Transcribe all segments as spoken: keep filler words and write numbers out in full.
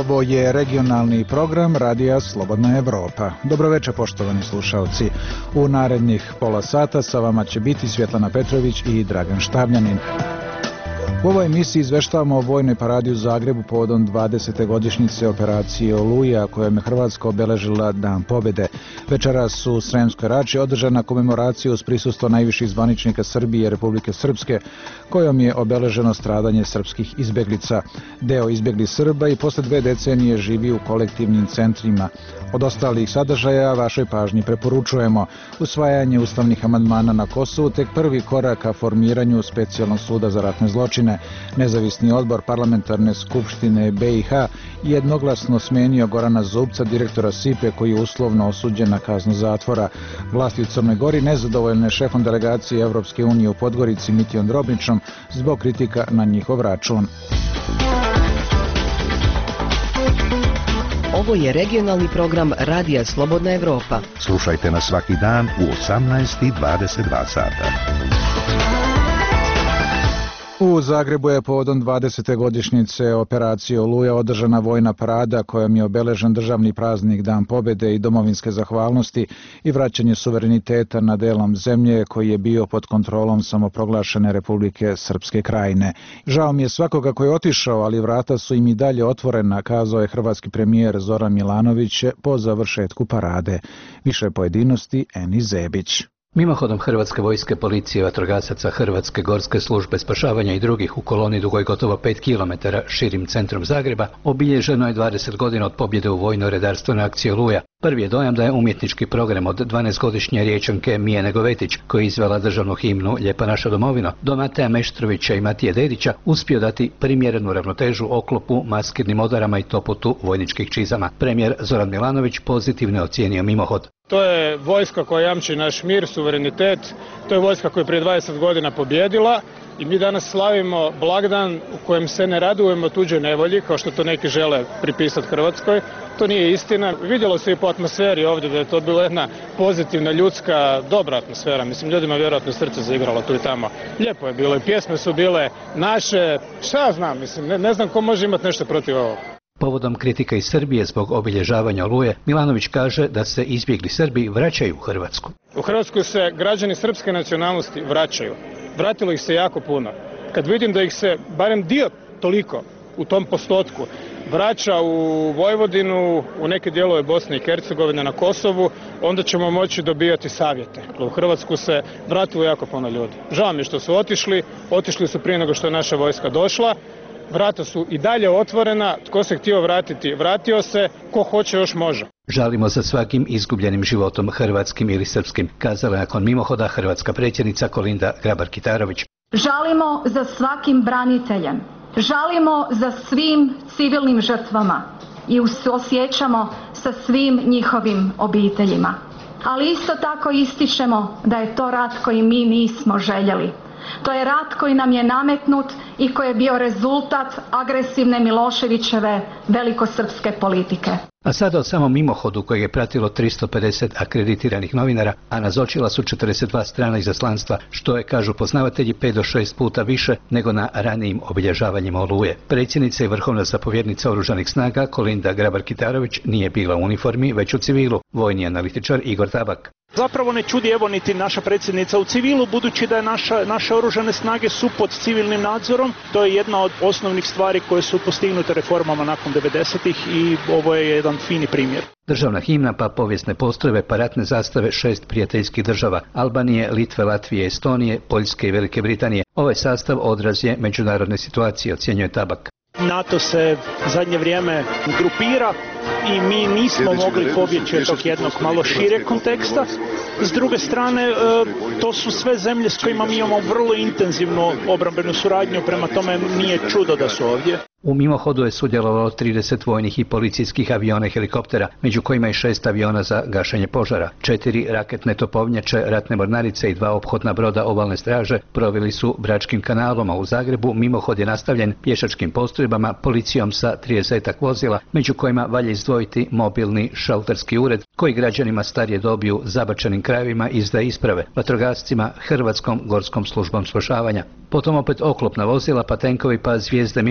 Ovo je regionalni program Radija Slobodna Evropa. Dobroveče, poštovani slušalci. U narednih pola sata sa vama će biti Svjetlana Petrović i Dragan Štavljanin. U ovoj emisiji izveštavamo o vojnoj paradi u Zagrebu povodom dvadesete godišnjice operacije Oluja, kojom je Hrvatska obeležila Dan pobjede. Večeras u Sremskoj Rači održana komemoracija uz prisustvo najviših zvaničnika Srbije i Republike Srpske, kojom je obeleženo stradanje srpskih izbjeglica. Deo izbjeglih Srba i posle dve decenije živi u kolektivnim centrima. Od ostalih sadržaja vašoj pažnji preporučujemo usvajanje ustavnih amandmana na Kosovu, tek prvi korak ka formiranju specijalnog suda za ratne zločine. Nezavisni odbor parlamentarne skupštine B i H jednoglasno smenio Gorana Zubca, direktora S I P E, koji je uslovno osuđen na kaznu zatvora. Vlasti u Crnoj Gori nezadovoljne šefom delegacije Evropske unije u Podgorici Mitijom Drobničom zbog kritika na njihov račun. Ovo je regionalni program Radija Slobodna Evropa. Slušajte nas svaki dan u osamnaest i dvadeset dva sata. U Zagrebu je povodom dvadesete godišnjice operacije Oluja održana vojna parada kojom je obeležen državni praznik Dan pobjede i domovinske zahvalnosti i vraćanje suvereniteta nad delom zemlje koji je bio pod kontrolom samoproglašene Republike Srpske Krajine. Žao mi je svakoga koji je otišao, ali vrata su im i dalje otvorena, kazao je hrvatski premijer Zoran Milanović po završetku parade. Više pojedinosti Eni Zebić. Mimohodom Hrvatske vojske, policije, vatrogasaca, Hrvatske gorske službe spašavanja i drugih u koloni dugoj gotovo pet kilometara širim centrom Zagreba obilježeno je dvadeset godina od pobjede u vojno-redarstvenoj akciji Oluja. Prvi je dojam da je umjetnički program od dvanaestogodišnje Riječanke Mije Negovetić, koja je izvela državnu himnu Lijepa naša domovino, do Mateja Meštrovića i Matije Dedića uspio dati primjerenu ravnotežu oklopu, maskirnim odarama i toputu vojničkih čizama. Premijer Zoran Milanović pozitivno ocijenio mimohod. To je vojska koja jamči naš mir, suverenitet, to je vojska koja je prije dvadeset godina pobjedila i mi danas slavimo blagdan u kojem se ne radujemo tuđoj nevolji, kao što to neki žele pripisati Hrvatskoj. To nije istina. Vidjelo se i po atmosferi ovdje da je to bila jedna pozitivna, ljudska, dobra atmosfera. Mislim, ljudima vjerojatno srce zaigralo tu i tamo. Lijepo je bilo i pjesme su bile naše. Šta ja znam, mislim, ne, ne znam ko može imati nešto protiv ovog. Povodom kritika iz Srbije zbog obilježavanja Oluje, Milanović kaže da se izbjegli Srbi vraćaju u Hrvatsku. U Hrvatsku se građani srpske nacionalnosti vraćaju. Vratilo ih se jako puno. Kad vidim da ih se barem dio toliko u tom postotku vraća u Vojvodinu, u neke dijelove Bosne i Hercegovine, na Kosovu, onda ćemo moći dobijati savjete. U Hrvatsku se vratilo jako puno ljudi. Žao mi je što su otišli, otišli su prije nego što je naša vojska došla. Vrata su i dalje otvorena, tko se htio vratiti, vratio se, ko hoće još može. Žalimo za svakim izgubljenim životom, hrvatskim ili srpskim, kazala je nakon mimohoda hrvatska predsjednica Kolinda Grabar-Kitarović. Žalimo za svakim braniteljem, žalimo za svim civilnim žrtvama i suosjećamo sa svim njihovim obiteljima. Ali isto tako ističemo da je to rat koji mi nismo željeli. To je rat koji nam je nametnut i koji je bio rezultat agresivne Miloševićeve velikosrpske politike. A sada o samom mimohodu kojeg je pratilo tristo pedeset akreditiranih novinara, a nazočila su četrdeset dva strana izaslanstva, što je, kažu poznavatelji, pet do šest puta više nego na ranijim obilježavanjima Oluje. Predsjednica i vrhovna zapovjednica oružanih snaga Kolinda Grabar-Kitarović nije bila u uniformi, već u civilu, vojni analitičar Igor Tabak. Zapravo ne čudi evo niti naša predsjednica u civilu, budući da je naša, naše oružane snage su pod civilnim nadzorom. To je jedna od osnovnih stvari koje su postignute reformama nakon devedesetih i ovo je jedan fini primjer. Državna himna, pa povijesne postrojbe, pa ratne zastave šest prijateljskih država: Albanije, Litve, Latvije, Estonije, Poljske i Velike Britanije. Ovaj sastav odraz je međunarodne situacije, ocjenjuje Tabak. NATO se zadnje vrijeme grupira i mi nismo mogli pobjeći od tog jednog malo šire konteksta. S druge strane, to su sve zemlje s kojima mi imamo vrlo intenzivnu obrambenu suradnju, prema tome nije čudo da su ovdje. U mimohodu je sudjelovalo trideset vojnih i policijskih aviona i helikoptera, među kojima i šest aviona za gašenje požara. Četiri raketne topovnjače, ratne mornarice i dva ophodna broda obalne straže proveli su Bračkim kanalom, a u Zagrebu mimohod je nastavljen pješačkim postrojbama, policijom sa tridesetak vozila, među kojima valja izdvojiti mobilni šalterski ured koji građanima starije dobi u zabačenim krajevima izdaje isprave, vatrogascima, Hrvatskom gorskom službom spašavanja. Potom opet oklopna vozila, pa tenkovi, pa zvijezde mimohoda.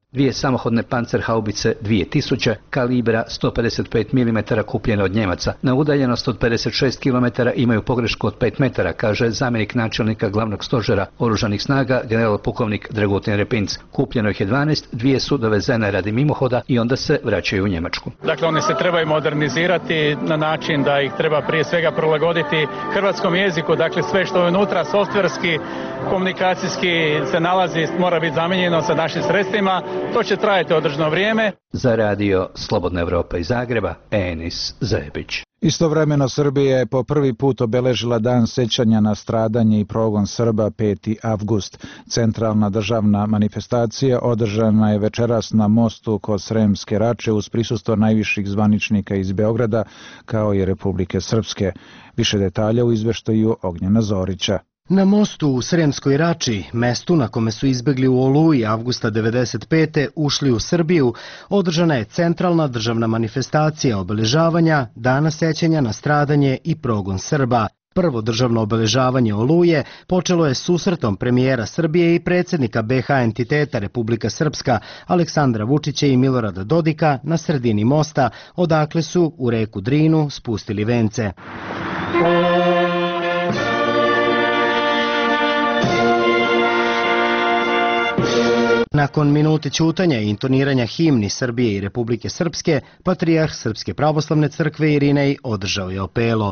Dvije samohodne pancerhaubice dvije tisuće kalibra sto pedeset pet milimetara kupljene od Njemaca. Na udaljenost od pedeset šest kilometara imaju pogrešku od pet metara, kaže zamjenik načelnika glavnog stožera oružanih snaga general pukovnik Dragutin Repinc. Kupljeno ih je dvanaest, dvije su dovezene radi mimohoda i onda se vraćaju u Njemačku. Dakle, one se trebaju modernizirati na način da ih treba prije svega prilagoditi hrvatskom jeziku, dakle sve što je unutra softverski, komunikacijski se nalazi, mora biti zamijenjeno sa našim sredstvima. To će trajati određeno vrijeme. Za radio Slobodna Evropa iz Zagreba, Enis Zebić. Istovremeno Srbija je po prvi put obeležila dan sećanja na stradanje i progon Srba peti avgust. Centralna državna manifestacija održana je večeras na mostu kod Sremske Rače uz prisustvo najviših zvaničnika iz Beograda kao i Republike Srpske. Više detalja u izveštaju Ognjena Zorića. Na mostu u Sremskoj Rači, mestu na kome su izbegli u Oluji avgusta devedeset pete ušli u Srbiju, održana je centralna državna manifestacija obeležavanja Dana sećanja na stradanje i progon Srba. Prvo državno obeležavanje Oluje počelo je susretom premijera Srbije i predsjednika be ha entiteta Republika Srpska Aleksandra Vučića i Milorada Dodika na sredini mosta, odakle su u reku Drinu spustili vence. Nakon minute ćutanja i intoniranja himni Srbije i Republike Srpske, patrijarh Srpske pravoslavne crkve Irinej održao je apelo.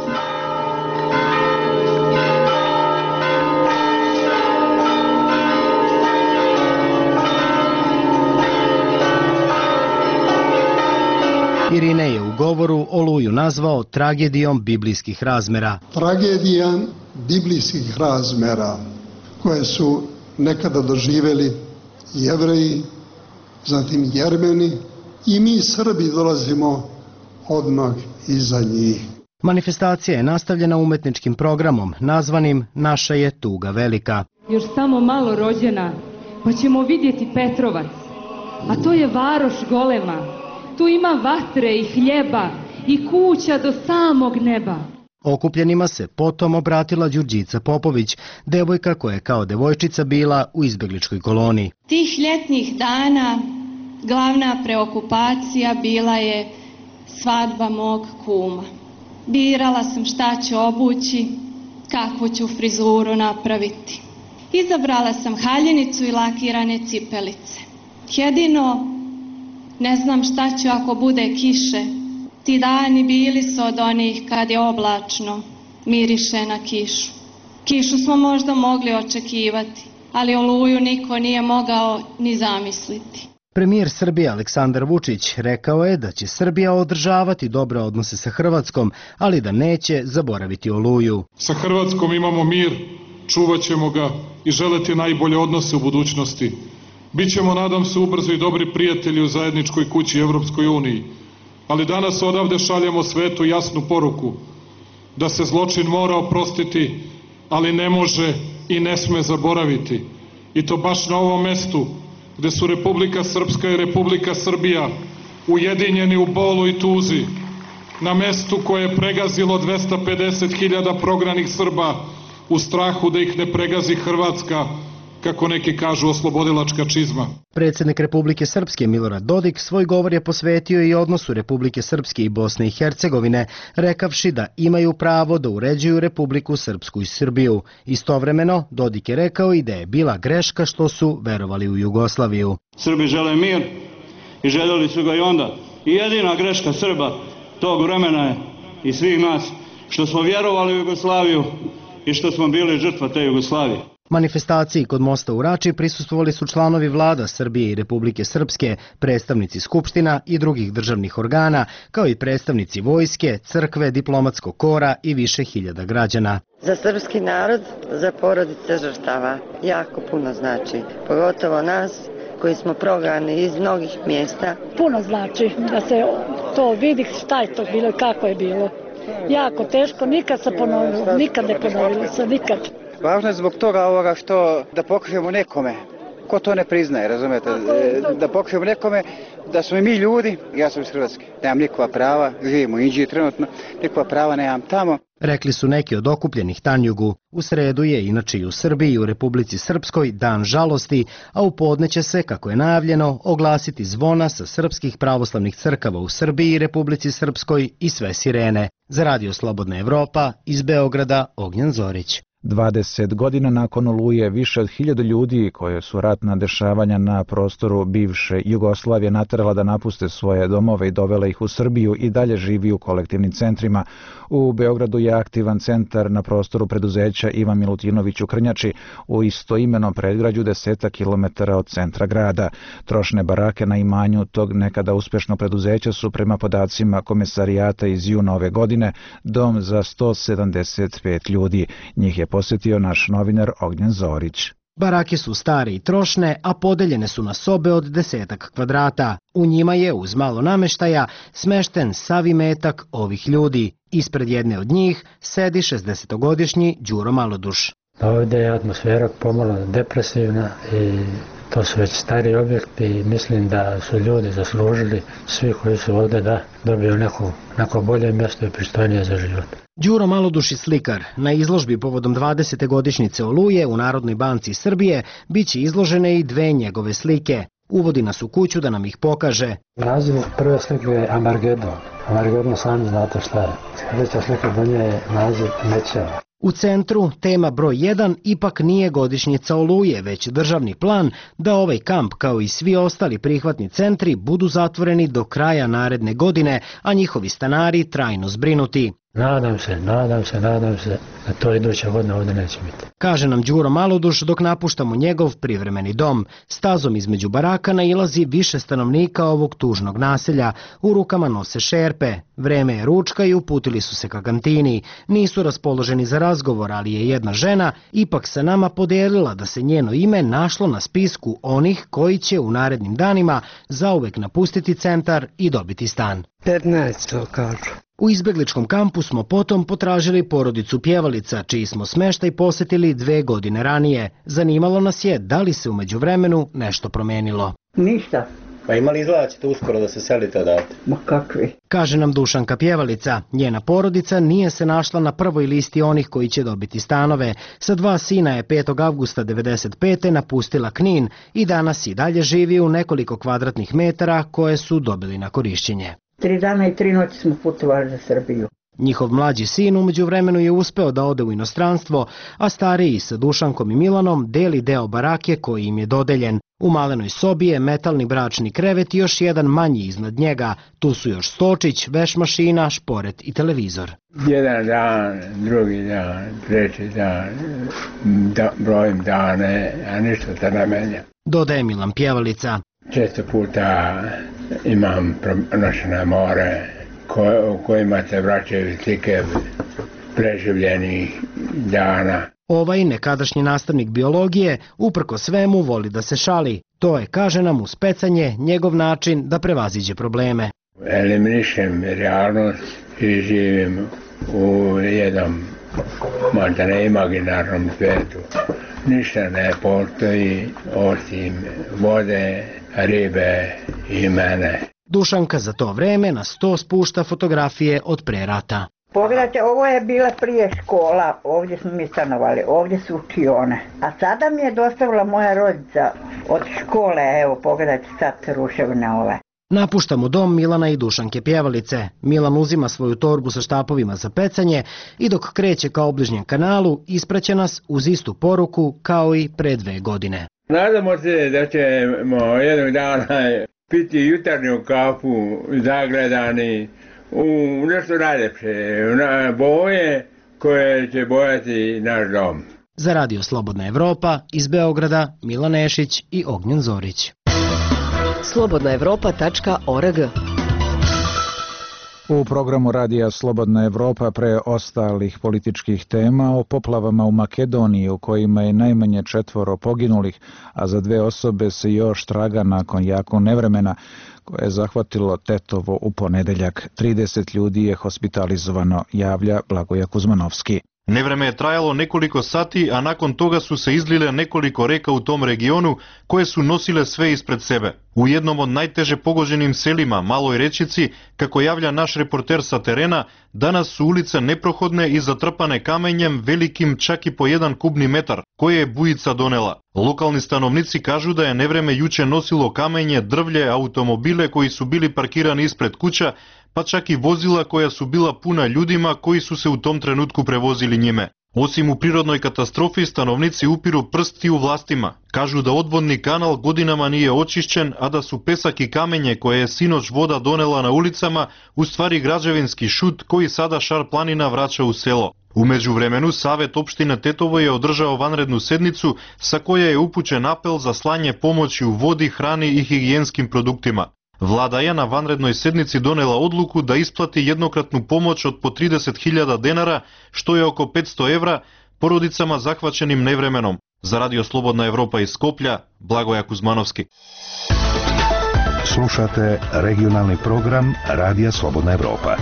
Irinej je u govoru Oluju nazvao tragedijom biblijskih razmera. Tragedija biblijskih razmera koje su nekada doživjeli Jevreji, zatim Jermeni i mi Srbi dolazimo odmah iza njih. Manifestacija je nastavljena umetničkim programom nazvanim Naša je tuga velika. Još samo malo rođena, pa ćemo vidjeti Petrovac, a to je varoš golema. Tu ima vatre i hljeba i kuća do samog neba. Okupljenima se potom obratila Đurđica Popović, devojka koja je kao devojčica bila u izbegličkoj koloni. Tih ljetnih dana glavna preokupacija bila je svadba mog kuma. Birala sam šta ću obući, kakvu ću frizuru napraviti. Izabrala sam haljinicu i lakirane cipelice. Jedino ne znam šta ću ako bude kiše. Ti dani bili su od onih kad je oblačno, miriše na kišu. Kišu smo možda mogli očekivati, ali Oluju niko nije mogao ni zamisliti. Premijer Srbije Aleksandar Vučić rekao je da će Srbija održavati dobre odnose sa Hrvatskom, ali da neće zaboraviti Oluju. Sa Hrvatskom imamo mir, čuvat ćemo ga i želeti najbolje odnose u budućnosti. Bićemo, nadam se, ubrzo i dobri prijatelji u zajedničkoj kući Evropskoj uniji. Ali danas odavde šaljemo svetu jasnu poruku da se zločin mora oprostiti, ali ne može i ne sme zaboraviti. I to baš na ovom mestu gde su Republika Srpska i Republika Srbija ujedinjeni u bolu i tuzi, na mestu koje je pregazilo dvesta pedeset hiljada prognanih Srba u strahu da ih ne pregazi Hrvatska, kako neki kažu, oslobodilačka čizma. Predsjednik Republike Srpske Milorad Dodik svoj govor je posvetio i odnosu Republike Srpske i Bosne i Hercegovine, rekavši da imaju pravo da uređuju Republiku Srpsku i Srbiju. Istovremeno, Dodik je rekao i da je bila greška što su verovali u Jugoslaviju. Srbi žele mir i željeli su ga i onda. I jedina greška Srba tog vremena je i svih nas što smo vjerovali u Jugoslaviju i što smo bili žrtva te Jugoslavije. Manifestaciji kod mosta u Rači prisustvovali su članovi vlada Srbije i Republike Srpske, predstavnici skupština i drugih državnih organa, kao i predstavnici vojske, crkve, diplomatskog kora i više hiljada građana. Za srpski narod, za porodice žrtava jako puno znači, pogotovo nas koji smo prognani iz mnogih mjesta. Puno znači da se to vidi šta je to bilo i kako je bilo. Jako teško, nikad se ponovilo, nikad ne ponovilo se, nikad. Važno je zbog toga ovoga što da pokažemo nekome, ko to ne priznaje, razumete, da pokažemo nekome da smo mi ljudi, ja sam iz Hrvatske, nemam nikakva prava, živim u Indiji trenutno, nikakva prava nemam tamo. Rekli su neki od okupljenih Tanjugu. U sredu je inače i u Srbiji i u Republici Srpskoj dan žalosti, a u podne će se, kako je najavljeno, oglasiti zvona sa srpskih pravoslavnih crkava u Srbiji i Republici Srpskoj i sve sirene. Za Radio Slobodna Evropa, iz Beograda, Ognjen Zorić. dvadeset godina nakon Oluje više od hiljadu ljudi koje su ratna dešavanja na prostoru bivše Jugoslavije naterala da napuste svoje domove i dovela ih u Srbiju i dalje živi u kolektivnim centrima. U Beogradu je aktivan centar na prostoru preduzeća Ivan Milutinović u Krnjači, u istoimenom predgrađu desetak kilometara od centra grada. Trošne barake na imanju tog nekada uspešnog preduzeća su prema podacima komesarijata iz juna ove godine dom za sto sedamdeset pet ljudi. Njih je posjetio naš novinar Ognjen Zorić. Barake su stare i trošne, a podeljene su na sobe od desetak kvadrata. U njima je, uz malo nameštaja, smešten sav imetak ovih ljudi. Ispred jedne od njih sedi šezdesetogodišnji Đuro Maloduš. Ovdje je atmosfera pomalo depresivna i to su već stari objekti i mislim da su ljudi zaslužili, svi koji su ovdje, da dobiju neko, neko bolje mjesto i pristojnije za život. Đuro Maloduš i slikar. Na izložbi povodom dvadesete godišnjice Oluje u Narodnoj banci Srbije biće izložene i dve njegove slike. Uvodi nas u kuću da nam ih pokaže. Naziv prve slike je Amargedon. Amargedon sami znate šta je. Sljedeća slika do nje je naziv Mećeva. U centru, tema broj jedan, ipak nije godišnjica Oluje, već državni plan da ovaj kamp, kao i svi ostali prihvatni centri, budu zatvoreni do kraja naredne godine, a njihovi stanari trajno zbrinuti. Nadam se, nadam se, nadam se da to iduća godina ovdje neće biti. Kaže nam Đuro Maloduš dok napuštamo njegov privremeni dom. Stazom između baraka nailazi više stanovnika ovog tužnog naselja. U rukama nose šerpe. Vreme je ručka i uputili su se ka kantini. Nisu raspoloženi za razgovor, ali je jedna žena ipak sa nama podelila da se njeno ime našlo na spisku onih koji će u narednim danima zauvek napustiti centar i dobiti stan. petnaest kažu. U izbegličkom kampu smo potom potražili porodicu pjevalica, čiji smo smeštaj posetili dve godine ranije. Zanimalo nas je da li se u međuvremenu nešto promenilo. Ništa. Pa ima li izgleda ćete uskoro da se selite odavde? Ma kakvi? Kaže nam Dušanka pjevalica. Njena porodica nije se našla na prvoj listi onih koji će dobiti stanove. Sa dva sina je petog avgusta devedeset pete napustila Knin i danas i dalje živi u nekoliko kvadratnih metara koje su dobili na korišćenje. Tri dana i tri noći smo putovali za Srbiju. Njihov mlađi sin umeđu vremenu je uspeo da ode u inostranstvo, a stariji sa Dušankom i Milanom deli deo barake koji im je dodeljen. U malenoj sobi je metalni bračni krevet i još jedan manji iznad njega. Tu su još stočić, veš mašina, šporet i televizor. Jedan dan, drugi dan, treći dan, da, brojim dane, a ništa se ne menja. Dodaje Milan pjevalica. Često puta imam pronošene more u kojima se vraćaju slike preživljenih dana. Ovaj nekadašnji nastavnik biologije uprko svemu voli da se šali. To je, kaže nam, uz pecanje njegov način da prevaziđe probleme. Eliminišem realnost i živim u jednom možda ne imaginarnom svijetu. Ništa ne postoji osim vode, ribe i mene. Dušanka za to vreme na sto spušta fotografije od pre rata. Pogledajte, ovo je bila prije škola, ovdje smo mi stanovali, ovdje su učione. A sada mi je dostavila moja rodica od škole, evo pogledajte sad ruševine ove. Napuštamo dom Milana i Dušanke pjevalice. Milan uzima svoju torbu sa štapovima za pecanje i dok kreće ka obližnjem kanalu ispraća nas uz istu poruku kao i pre dve godine. Nadamo se da ćemo jednog dana piti jutarnju kafu zagledani u nešto najlepše, na boje koje će bojati naš dom. Za Radio Slobodna Evropa iz Beograda Milan Nešić i Ognjen Zorić. slobodna evropa tačka org. U programu Radija Slobodna Evropa pre ostalih političkih tema o poplavama u Makedoniji u kojima je najmanje četvoro poginulih, a za dve osobe se još traga nakon jako nevremena koje je zahvatilo Tetovo u ponedeljak. trideset ljudi je hospitalizovano, javlja Blagoja Kuzmanovski. Невреме е трајало неколико сати, а након тога су се излиле неколико река у том региону, кои су носиле све испред себе. У едном од најтеже погодженим селима, Малој Речици, како јавља наш репортер са терена, данас су улица непроходне и затрпане камењем великим чак и по еден кубни метар, кој е буица донела. Локални становници кажу да е невреме јуче носило камење, дрвле, аутомобиле кои су били паркирани испред куќа, па чак и возила која су била пуна људима кои су се у том тренутку превозили ниме. Осим у природној катастрофи, становници упиру прсти у властима. Кажу да одводни канал годинама не е очишчен, а да су песак и камење кој е синоч вода донела на улицама, уствари граđevinски шут кој сада Шар планина врача у село. У меѓувремену, Савет општина Тетово ја одржао ванредну седницу са која е упучен апел за слање помоќи у води, храни и хигиенским продуктима. Влада ја на ванредној седници донела одлуку да исплати еднократну помоќ од по тридесет хилјади денара, што е око петсто евра, породицама захваченим невременом. За Радио Слободна Европа из Скопља, Благоја Кузмановски. Слушате регионални програм Радија Слободна Европа.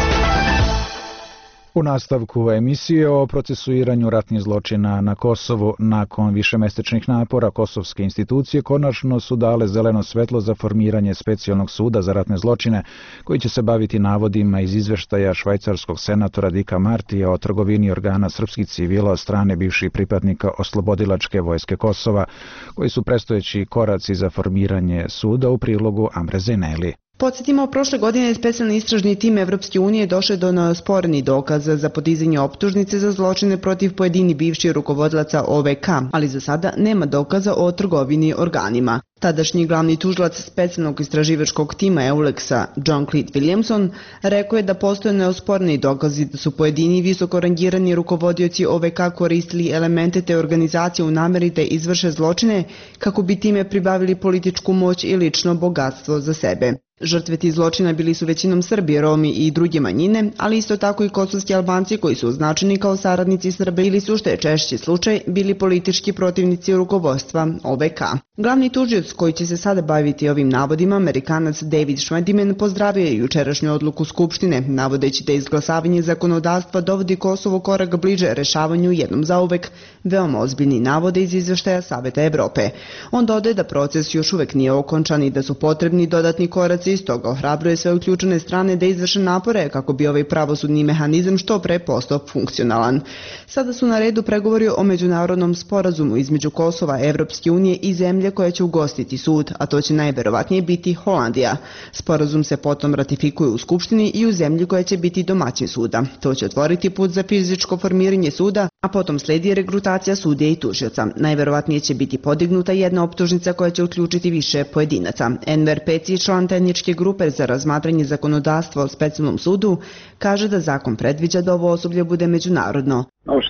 U nastavku emisije o procesuiranju ratnih zločina na Kosovu nakon višemesečnih napora kosovske institucije konačno su dale zeleno svetlo za formiranje specijalnog suda za ratne zločine koji će se baviti navodima iz izveštaja švajcarskog senatora Dika Martija o trgovini organa srpskih civila od strane bivših pripadnika oslobodilačke vojske Kosova, koji su predstojeći koraci za formiranje suda u prilogu Amre Zeneli. Podsjetimo, prošle godine specijalni istražni tim Evropske unije došao do neosporenih dokaza za podizanje optužnice za zločine protiv pojedini bivših rukovodilaca O V K, ali za sada nema dokaza o trgovini organima. Tadašnji glavni tužilac specijalnog istraživačkog tima Euleksa, John Cleet Williamson, rekao je da postoje neosporeni dokazi da su pojedini visoko rangirani rukovodioci O V K koristili elemente te organizacije u nameri da izvrše zločine kako bi time pribavili političku moć i lično bogatstvo za sebe. Žrtve tih zločina bili su većinom Srbi, Romi i druge manjine, ali isto tako i kosovski Albanci koji su označeni kao saradnici Srba ili su, što je češći slučaj, bili politički protivnici rukovodstva O V K. Glavni tužioc koji će se sada baviti ovim navodima, Amerikanac David Schwediman, pozdravio je jučerašnju odluku Skupštine, navodeći da izglasavanje zakonodavstva dovodi Kosovo korak bliže rešavanju jednom zauvek veoma ozbiljni navode iz izveštaja Saveta Evrope. On dodaje da proces još uvek nije okončan i da su potrebni dodatni koraci, stoga ohrabruje sve uključene strane da izvrše napore kako bi ovaj pravosudni mehanizam što pre postao funkcionalan. Sada su na redu pregovori o međunarodnom sporazumu između Kosova, Evropske unije i zemlje koja će ugostiti sud, a to će najverovatnije biti Holandija. Sporazum se potom ratifikuje u Skupštini i u zemlji koja će biti domaćin suda. To će otvoriti put za fizičko formiranje suda, a potom sledi regrutacija sudija i tužioca. Najverovatnije će biti podignuta jedna optužnica koja će uključiti više pojedinaca. Enver Peci, član tehničke grupe za razmatranje zakonodavstva o specijalnom sudu, kaže da zakon predviđa da ovo osoblje bude međunarodno.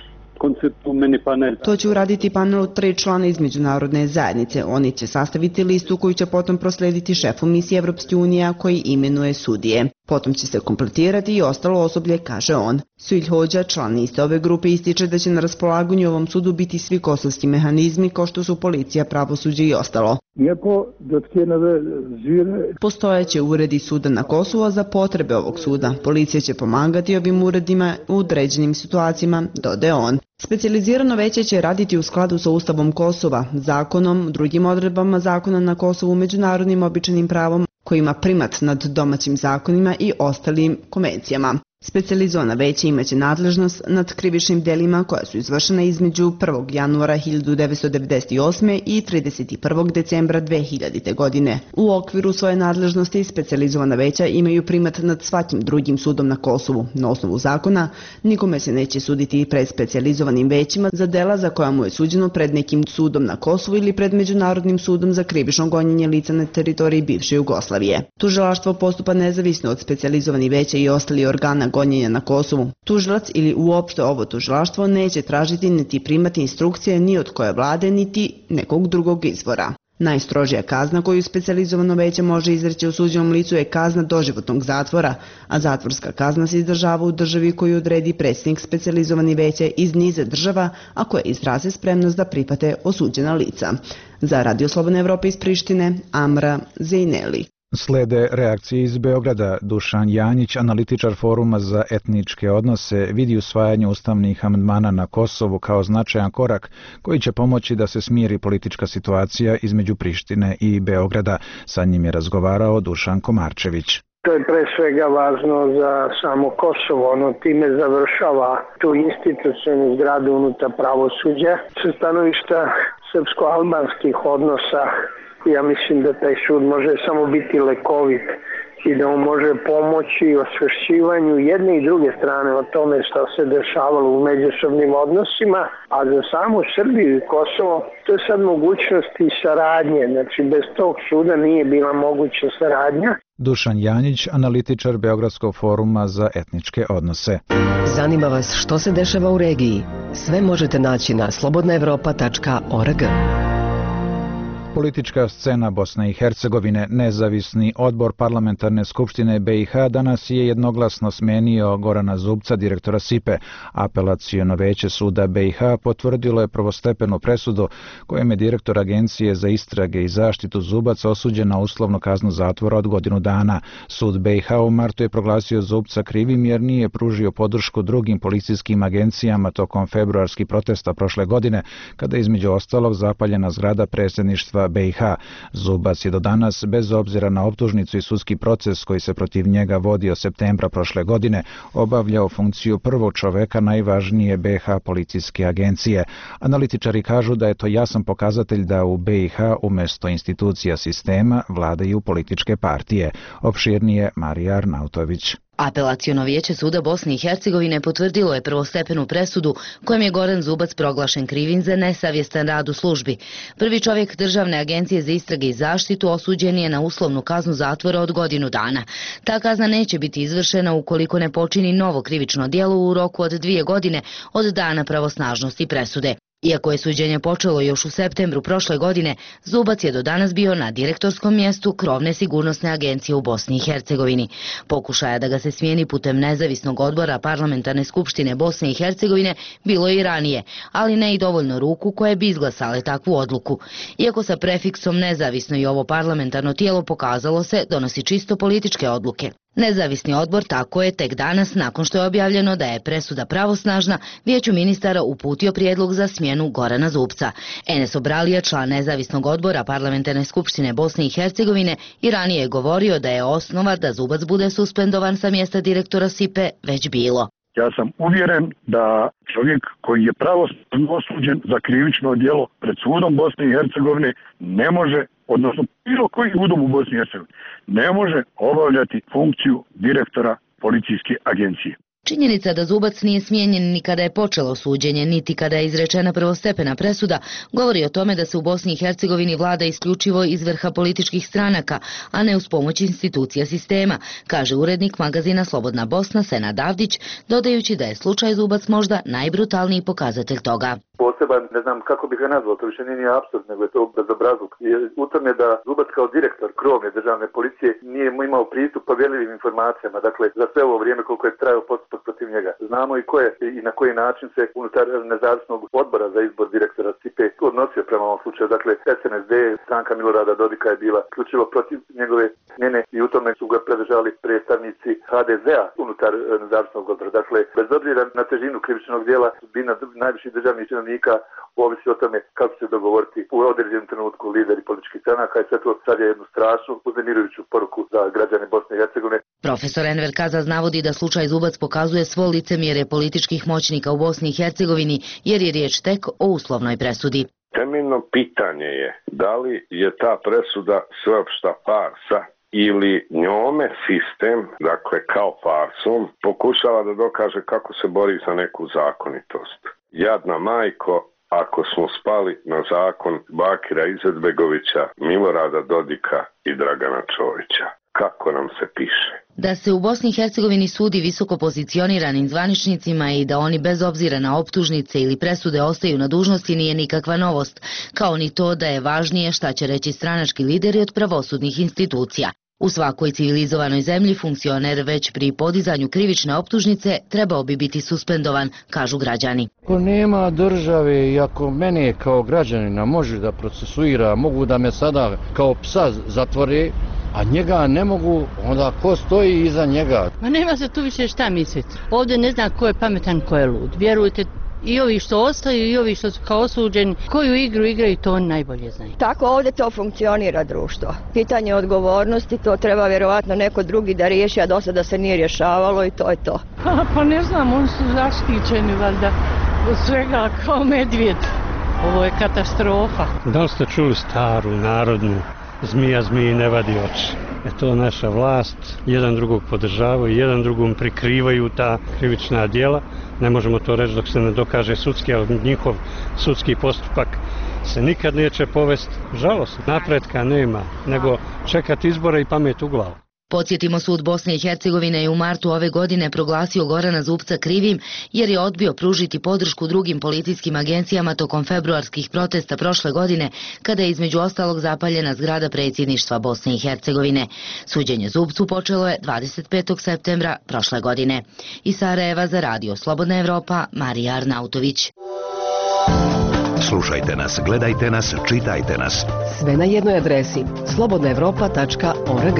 To će uraditi panel od tri člana iz međunarodne zajednice. Oni će sastaviti listu koju će potom proslediti šefu misije Evropske unije koji imenuje sudije. Potom će se kompletirati i ostalo osoblje, kaže on. Suilj Hođa, član iste ove grupe, ističe da će na raspolaganju ovom sudu biti svi kosovski mehanizmi kao što su policija, pravosuđe i ostalo. Postojeće uredi suda na Kosovu za potrebe ovog suda. Policija će pomagati ovim uredima u određenim situacijama, dodaje on. Specijalizirano veće će raditi u skladu sa Ustavom Kosova, zakonom, drugim odredbama zakona na Kosovu, međunarodnim običajnim pravom koji ima primat nad domaćim zakonima i ostalim konvencijama. Specijalizovana veća imaće nadležnost nad krivičnim delima koja su izvršena između prvog januara hiljadu devetsto devedeset osme i trideset prvog decembra dve hiljadite. godine. U okviru svoje nadležnosti specijalizovana veća imaju primat nad svakim drugim sudom na Kosovu. Na osnovu zakona nikome se neće suditi pred specijalizovanim većima za dela za koja mu je suđeno pred nekim sudom na Kosovu ili pred Međunarodnim sudom za krivično gonjenje lica na teritoriji bivše Jugoslavije. Tužilaštvo postupa nezavisno od specijalizovanih veća i ostali organa gonjenja na Kosovu. Tužilac ili uopšte ovo tužilaštvo neće tražiti niti primati instrukcije ni od koje vlade niti nekog drugog izvora. Najstrožija kazna koju specijalizovano veće može izreći osuđenom licu je kazna doživotnog zatvora, a zatvorska kazna se izdržava u državi koju odredi predsjednik specijalizovani veće iz niza država, a koje izraze spremnost da prihvate osuđena lica. Za Radio Slobodna Evropa iz Prištine, Amra Zejneli. Slede reakcije iz Beograda. Dušan Janjić, analitičar Foruma za etničke odnose, vidi usvajanje ustavnih amandmana na Kosovu kao značajan korak koji će pomoći da se smiri politička situacija između Prištine i Beograda. Sa njim je razgovarao Dušan Komarčević. To je pre svega važno za samo Kosovo, ono time završava tu institucionalnu zgradu unutar pravosuđa. Sa stanovišta srpsko-albanskih odnosa, ja mislim da taj sud može samo biti lekovit i da on može pomoći osvešćivanju jedne i druge strane o tome što se dešavalo u međusobnim odnosima, a za samu Srbiju i Kosovo to je sad mogućnost i saradnje, znači bez tog suda nije bila moguća saradnja. Dušan Janjić, analitičar Beogradskog foruma za etničke odnose. Zanima vas što se dešava u regiji? Sve možete naći na slobodna evropa tačka org. Politička scena Bosne i Hercegovine. Nezavisni odbor parlamentarne skupštine B i H danas je jednoglasno smenio Gorana Zubca, direktora S I P E. Apelaciono veće suda B i H potvrdilo je prvostepenu presudu kojem je direktor Agencije za istrage i zaštitu Zubac osuđen na uslovnu kaznu zatvora od godinu dana. Sud B i H u martu je proglasio Zubca krivim jer nije pružio podršku drugim policijskim agencijama tokom februarskih protesta prošle godine, kada je između ostalog zapaljena zgrada predsjedništva B i H. Zubac je do danas, bez obzira na optužnicu i sudski proces koji se protiv njega vodio septembra prošle godine, obavljao funkciju prvog čoveka najvažnije B i H policijske agencije. Analitičari kažu da je to jasan pokazatelj da u B i H umjesto institucija sistema vladaju političke partije. Opširnije Marija Arnautović. Apelaciono vijeće suda Bosne i Hercegovine potvrdilo je prvostepenu presudu kojom je Goran Zubac proglašen krivim za nesavjestan rad u službi. Prvi čovjek Državne agencije za istrage i zaštitu osuđen je na uslovnu kaznu zatvora od godinu dana. Ta kazna neće biti izvršena ukoliko ne počini novo krivično djelo u roku od dvije godine od dana pravosnažnosti presude. Iako je suđenje počelo još u septembru prošle godine, Zubac je do danas bio na direktorskom mjestu krovne sigurnosne agencije u Bosni i Hercegovini. Pokušaja da ga se smijeni putem nezavisnog odbora parlamentarne skupštine Bosne i Hercegovine bilo je i ranije, ali ne i dovoljno ruku koje bi izglasale takvu odluku. Iako sa prefiksom nezavisno i ovo parlamentarno tijelo pokazalo se donosi čisto političke odluke. Nezavisni odbor tako je tek danas, nakon što je objavljeno da je presuda pravosnažna, vijeću ministara uputio prijedlog za smjenu Gorana Zubca. Enes Obralija, član nezavisnog odbora parlamentarne skupštine Bosne i Hercegovine, i ranije je govorio da je osnova da Zubac bude suspendovan sa mjesta direktora S I P E već bilo. Ja sam uvjeren da čovjek koji je pravosnažno osuđen za krivično djelo pred sudom Bosne i Hercegovine ne može, odnosno bilo koji sudom u Bosni i Hercegovini, ne može obavljati funkciju direktora policijske agencije. Činjenica da Zubac nije smijenjen ni kada je počelo suđenje, niti kada je izrečena prvostepena presuda, govori o tome da se u Bosni i Hercegovini vlada isključivo iz vrha političkih stranaka, a ne uz pomoć institucija sistema, kaže urednik magazina Slobodna Bosna Senad Avdić, dodajući da je slučaj Zubac možda najbrutalniji pokazatelj toga. Poseban, ne znam kako bih ga nazvao, to više nije apsurd, nego je to bezobrazluk. U tome da Zubac kao direktor krovne državne policije nije imao pristup povjerljivim informacijama, dakle za sve ovo vrijeme koliko je trajao postupak protiv njega. Znamo i ko je i na koji način se unutar nezavisnog odbora za izbor direktora S I P E odnosio prema ovom slučaju. Dakle, S N S D, stranka Milorada Dodika je bila ključivo protiv njegove smjene i u tome su ga predržali predstavnici H D Z-a unutar nezavisnog odbora. Dakle, bez obzira na težinu krivičnog djela, sudbina najviših državnih činovnika ovisi o tome kako se dogovoriti u određenom trenutku lideri političkih stranaka i sve to sad je jednu strašnu uznemirujuću poruku za građane Bosne i Hercegovine. Profesor Enver Kazaz navodi da slučaj Zubac pokazuje svo licemjerje političkih moćnika u Bosni i Hercegovini jer je riječ tek o uslovnoj presudi. Temeljno pitanje je da li je ta presuda sveopšta farsa ili njome sistem, dakle kao farsom, pokušava da dokaže kako se bori za neku zakonitost. Jadna majko, ako smo spali na zakon Bakira Izetbegovića, Milorada Dodika i Dragana Čovića. Kako nam se piše? Da se u Bosni i Hercegovini sudi visoko pozicioniranim zvaničnicima i da oni bez obzira na optužnice ili presude ostaju na dužnosti nije nikakva novost, kao ni to da je važnije šta će reći stranački lideri od pravosudnih institucija. U svakoj civilizovanoj zemlji funkcioner već pri podizanju krivične optužnice trebao bi biti suspendovan, kažu građani. Ako nema države i ako mene kao građanina može da procesuira, mogu da me sada kao psa zatvore, a njega ne mogu, onda ko stoji iza njega? Ma nema se tu više šta misliti. Ovdje ne zna ko je pametan, ko je lud. Vjerujte, i ovi što ostaju i ovi što su kao osuđeni, koju igru igraju, to oni najbolje znaju. Tako ovdje to funkcionira društvo. Pitanje odgovornosti, to treba vjerovatno neko drugi da riješi, a do sada se nije rješavalo i to je to. Pa, pa ne znam, oni su zaštićeni valjda od svega kao medvjed. Ovo je katastrofa. Da li ste čuli staru narodnu zmija zmiji ne vadi oči? E to naša vlast, jedan drugog podržavaju, jedan drugom prikrivaju ta krivična djela. Ne možemo to reći dok se ne dokaže sudski, ali njihov sudski postupak se nikad neće povesti. Žalosno, napretka nema, nego čekati izbore i pamet u glavu. Podsjetimo, sud Bosne i Hercegovine je u martu ove godine proglasio Gorana Zubca krivim jer je odbio pružiti podršku drugim policijskim agencijama tokom februarskih protesta prošle godine, kada je između ostalog zapaljena zgrada predsjedništva Bosne i Hercegovine. Suđenje Zubcu počelo je dvadeset petog septembra prošle godine. Iz Sarajeva za radio Slobodna Evropa, Marija Arnautović. Slušajte nas, gledajte nas, čitajte nas. Sve na jednoj adresi slobodna evropa tačka org.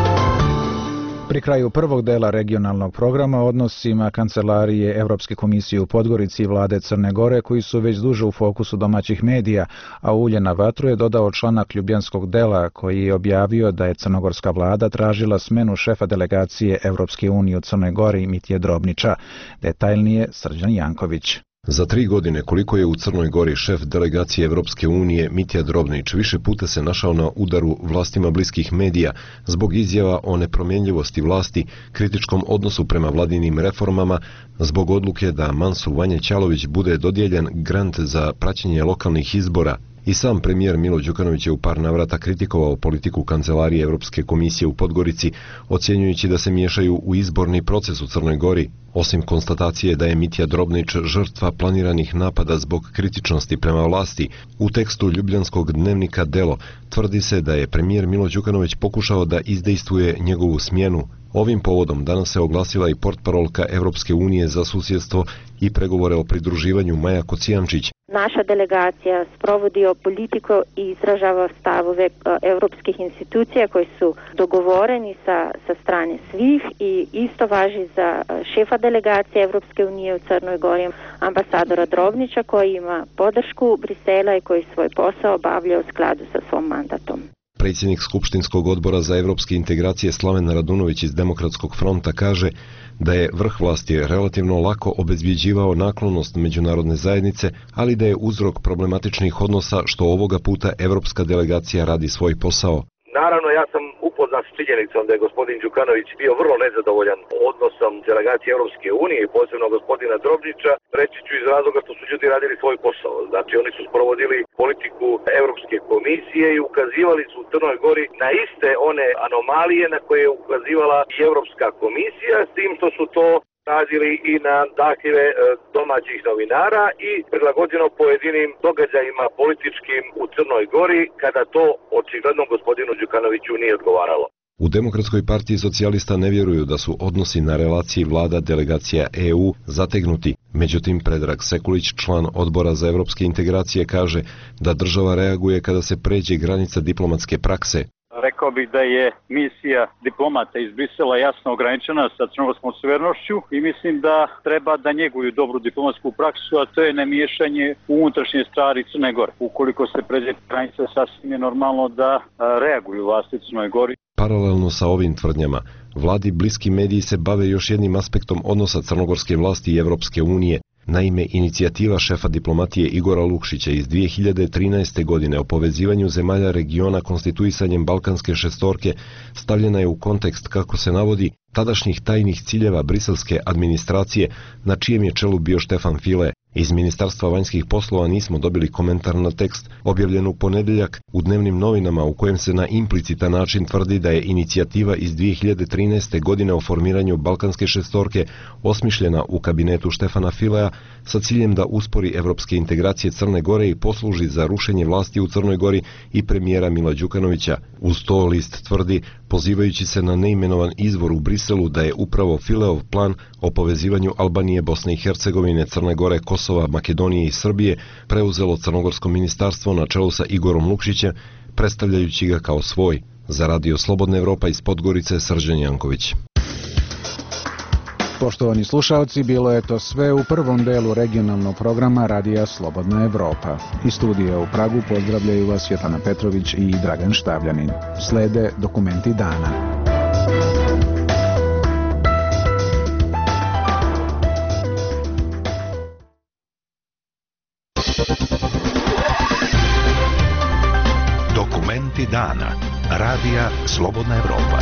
Pri kraju prvog dela regionalnog programa odnosima Kancelarije Evropske komisije u Podgorici i vlade Crne Gore, koji su već duže u fokusu domaćih medija, a ulje na vatru je dodao članak ljubljanskog dela koji je objavio da je crnogorska vlada tražila smenu šefa delegacije Evropske unije u Crnoj Gori Mitje Drobnića. Detaljnije Srđan Janković. Za tri godine koliko je u Crnoj Gori šef delegacije Evropske unije Mitja Drobnić više puta se našao na udaru vlastima bliskih medija zbog izjava o nepromjenljivosti vlasti, kritičkom odnosu prema vladinim reformama, zbog odluke da Mansu Vanje Ćalović bude dodijeljen grant za praćenje lokalnih izbora. I sam premijer Milo Đukanović je u par navrata kritikovao politiku Kancelarije Evropske komisije u Podgorici, ocjenjujući da se miješaju u izborni proces u Crnoj Gori. Osim konstatacije da je Mitja Drobnić žrtva planiranih napada zbog kritičnosti prema vlasti, u tekstu ljubljanskog dnevnika Delo tvrdi se da je premijer Milo Đukanović pokušao da izdejstvuje njegovu smjenu. Ovim povodom danas se oglasila i portparolka Evropske unije za susjedstvo i pregovore o pridruživanju Maja Kocijančić. Naša delegacija sprovodi politiku i izražava stavove evropskih institucija koji su dogovoreni sa, sa strane svih i isto važi za šefa delegacije Evropske unije u Crnoj Gori, ambasadora Drobnića, koji ima podršku Brisela i koji svoj posao obavlja u skladu sa svom mandatom. Predsjednik Skupštinskog odbora za evropske integracije Slaven Radunović iz Demokratskog fronta kaže da je vrh vlasti relativno lako obezbjeđivao naklonost međunarodne zajednice, ali da je uzrok problematičnih odnosa što ovoga puta evropska delegacija radi svoj posao. Naravno, ja sam upoznat s činjenicom da je gospodin Đukanović bio vrlo nezadovoljan odnosom delegacije Europske unije i posebno gospodina Drobnića, reći ću iz razloga što su ljudi radili svoj posao. Znači, oni su sprovodili politiku Europske komisije i ukazivali su u Crnoj Gori na iste one anomalije na koje je ukazivala i Europska komisija, s tim što su to radili i na zahtjeve domaćih novinara i prilagođeno pojedinim događajima političkim u Crnoj Gori, kada to očigledno gospodinu Đukanoviću nije odgovaralo. U Demokratskoj partiji socijalista ne vjeruju da su odnosi na relaciji vlada delegacija E U zategnuti. Međutim, Predrag Sekulić, član odbora za evropske integracije, kaže da država reaguje kada se pređe granica diplomatske prakse. Rekao bih da je misija diplomata iz Brisela jasno ograničena sa crnogorskom suverenošću i mislim da treba da njeguju dobru diplomatsku praksu, a to je nemiješanje u unutrašnje stvari Crne Gore. Ukoliko se pređe granica, sasvim je normalno da reaguju vlasti u Crnoj Gori. Paralelno sa ovim tvrdnjama, vladi bliski mediji se bave još jednim aspektom odnosa crnogorske vlasti i Evropske unije. Naime, inicijativa šefa diplomatije Igora Lukšića iz dvije hiljade trinaeste. godine o povezivanju zemalja regiona konstituisanjem Balkanske šestorke stavljena je u kontekst, kako se navodi, tadašnjih tajnih ciljeva briselske administracije, na čijem je čelu bio Štefan File. Iz Ministarstva vanjskih poslova nismo dobili komentar na tekst objavljen u ponedjeljak u dnevnim novinama, u kojem se na implicitan način tvrdi da je inicijativa iz dvije hiljade trinaeste. godine o formiranju Balkanske šestorke osmišljena u kabinetu Štefana Filea sa ciljem da uspori evropske integracije Crne Gore i posluži za rušenje vlasti u Crnoj Gori i premijera Mila Đukanovića. Uz to list tvrdi, pozivajući se na neimenovan izvor u Briselu, da je upravo Fileov plan o povezivanju Albanije, Bosne i Hercegovine, Crne Gore, Kosova, Makedonije i Srbije preuzelo crnogorsko ministarstvo na čelu sa Igorom Lukšićem, predstavljajući ga kao svoj. Za Radio Slobodna Evropa iz Podgorice, Srđan Janković. Poštovani slušalci, bilo je to sve u prvom delu regionalnog programa Radija Slobodna Evropa. Iz studija u Pragu pozdravljaju vas Svetlana Petrović i Dragan Štavljanin. Slede dokumenti dana. Dokumenti dana. Radija Slobodna Evropa.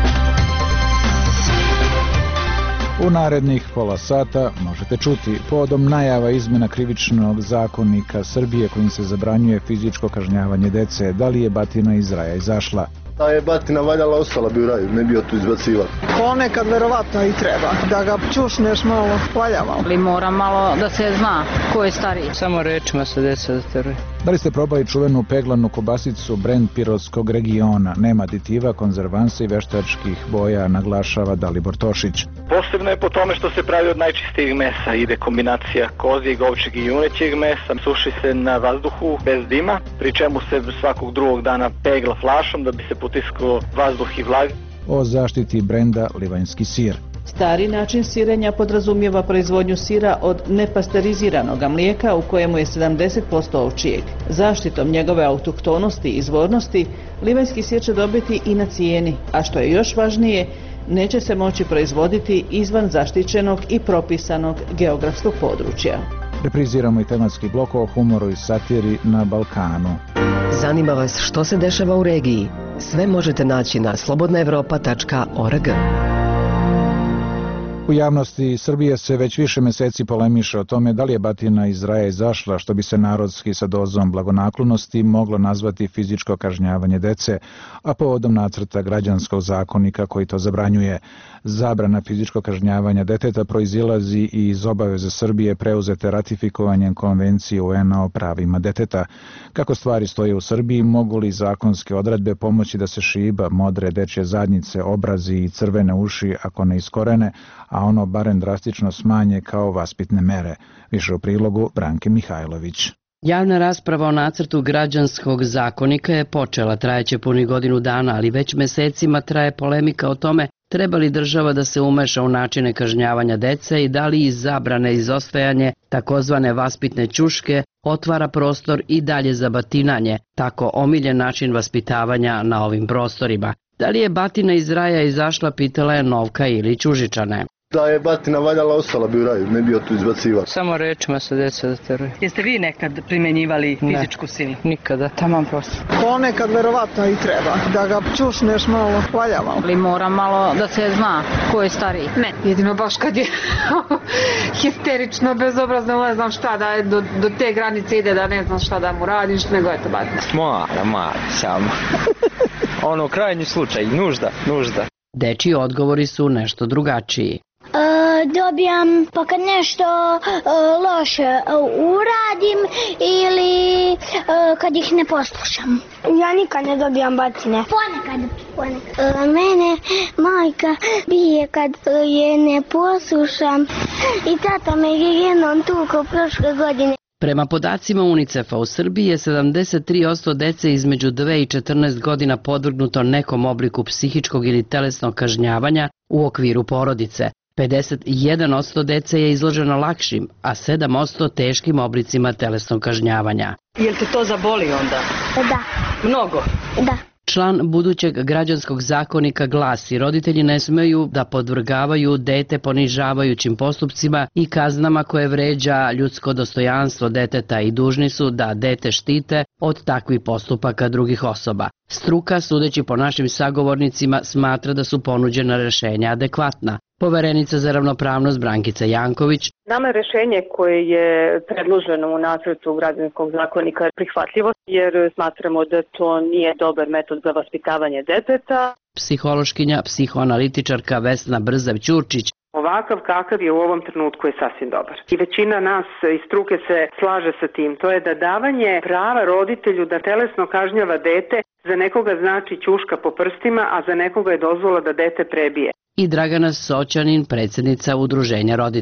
U narednih pola sata možete čuti povodom najava izmena krivičnog zakonika Srbije kojim se zabranjuje fizičko kažnjavanje dece, da li je batina iz raja izašla. Da je batina valjala, ostala bi u raju, ne bi joj tu izbacivati. Ponekad verovatno i treba, da ga čušneš malo, valja malo. Ali mora malo da se zna ko je stariji. Samo rečima se deca zateruje. Da li ste probali čuvenu peglanu kobasicu brend Pirotskog regiona? Nema aditiva, konzervansa i veštačkih boja, naglašava Dalibor Tošić. Posebno je po tome što se pravi od najčistijeg mesa. Ide kombinacija kozijeg, ovčjeg i junećeg mesa. Suši se na vazduhu bez dima, pri čemu se svakog drugog dana pegla flašom da bi se potiskao vazduh i vlag. O zaštiti brenda Livanjski sir. Stari način sirenja podrazumijeva proizvodnju sira od nepasteriziranog mlijeka u kojemu je sedamdeset posto ovčijeg. Zaštitom njegove autohtonosti i izvornosti, livanjski sir će dobiti i na cijeni, a što je još važnije, neće se moći proizvoditi izvan zaštićenog i propisanog geografskog područja. Repriziramo i tematski blok o humoru i satiri na Balkanu. Zanima vas što se dešava u regiji? Sve možete naći na slobodna evropa tačka org. U javnosti Srbije se već više meseci polemiše o tome da li je batina iz raja izašla, što bi se narodski sa dozom blagonaklonosti moglo nazvati fizičko kažnjavanje dece, a povodom nacrta građanskog zakonika koji to zabranjuje. Zabrana fizičkog kažnjavanja deteta proizilazi i iz obaveze Srbije preuzete ratifikovanjem Konvencije U N-a o pravima deteta. Kako stvari stoje u Srbiji, mogu li zakonske odredbe pomoći da se šiba modre dečje zadnjice, obrazi i crvene uši ako ne iskorene, a ono barem drastično smanje kao vaspitne mere? Više u prilogu Branke Mihajlović. Javna rasprava o nacrtu građanskog zakonika je počela, trajeće puni godinu dana, ali već mesecima traje polemika o tome treba li država da se umeša u načine kažnjavanja dece i da li iz zabrane izostajanje takozvane vaspitne ćuške otvara prostor i dalje za batinanje, tako omiljen način vaspitavanja na ovim prostorima. Da li je batina iz raja izašla, pitala je Novka Ilić Užičane. Da je batina valjala, ostala bi u raju, ne bi joj tu izbacivati. Samo rečima se deca zateruje. Jeste vi nekad primjenjivali fizičku silu? Nikada, taman prosto. Ponekad verovatno i treba, da ga čušneš malo, valja malo. Ali mora malo da se zna ko je stariji. Ne, jedino baš kad je histerično, bezobrazno, ne znam šta, da je do, do te granice ide da ne znam šta da mu radiš, nego je to batina. Mora, mora, samo. Ono, krajnji slučaj, nužda, nužda. Dečiji odgovori su nešto drugačiji. E, dobijam pa kad nešto e, loše e, uradim ili e, kad ih ne poslušam. Ja nikad ne dobijam batine. Ponekad. Ponekad. E, mene majka bije kad je ne poslušam i tata me je jednom tukao prošle godine. Prema podacima UNICEF-a u Srbiji je sedamdeset tri posto dece između dve i četrnaest godina podvrgnuto nekom obliku psihičkog ili telesnog kažnjavanja u okviru porodice. pedeset jedan posto dece je izloženo lakšim, a sedam posto teškim oblicima telesnog kažnjavanja. Jel te to zaboli onda? Da. Mnogo? Da. Član budućeg građanskog zakonika glasi: roditelji ne smeju da podvrgavaju dete ponižavajućim postupcima i kaznama koje vređa ljudsko dostojanstvo deteta i dužni su da dete štite od takvih postupaka drugih osoba. Struka, sudeći po našim sagovornicima, smatra da su ponuđena rešenja adekvatna. Poverenica za ravnopravnost Brankica Janković. Nama je rešenje koje je predloženo u nacrtu građanskog zakonika prihvatljivo, jer smatramo da to nije dobar metod za vaspitavanje deteta. Psihološkinja, psihoanalitičarka Vesna Brzav-Ćurčić. Ovakav kakav je u ovom trenutku je sasvim dobar. I većina nas iz struke se slaže sa tim. To je da davanje prava roditelju da telesno kažnjava dete za nekoga znači ćuška po prstima, a za nekoga je dozvola da dete prebije. I Dragana Soćanin, predsjednica Udruženja Roditelj.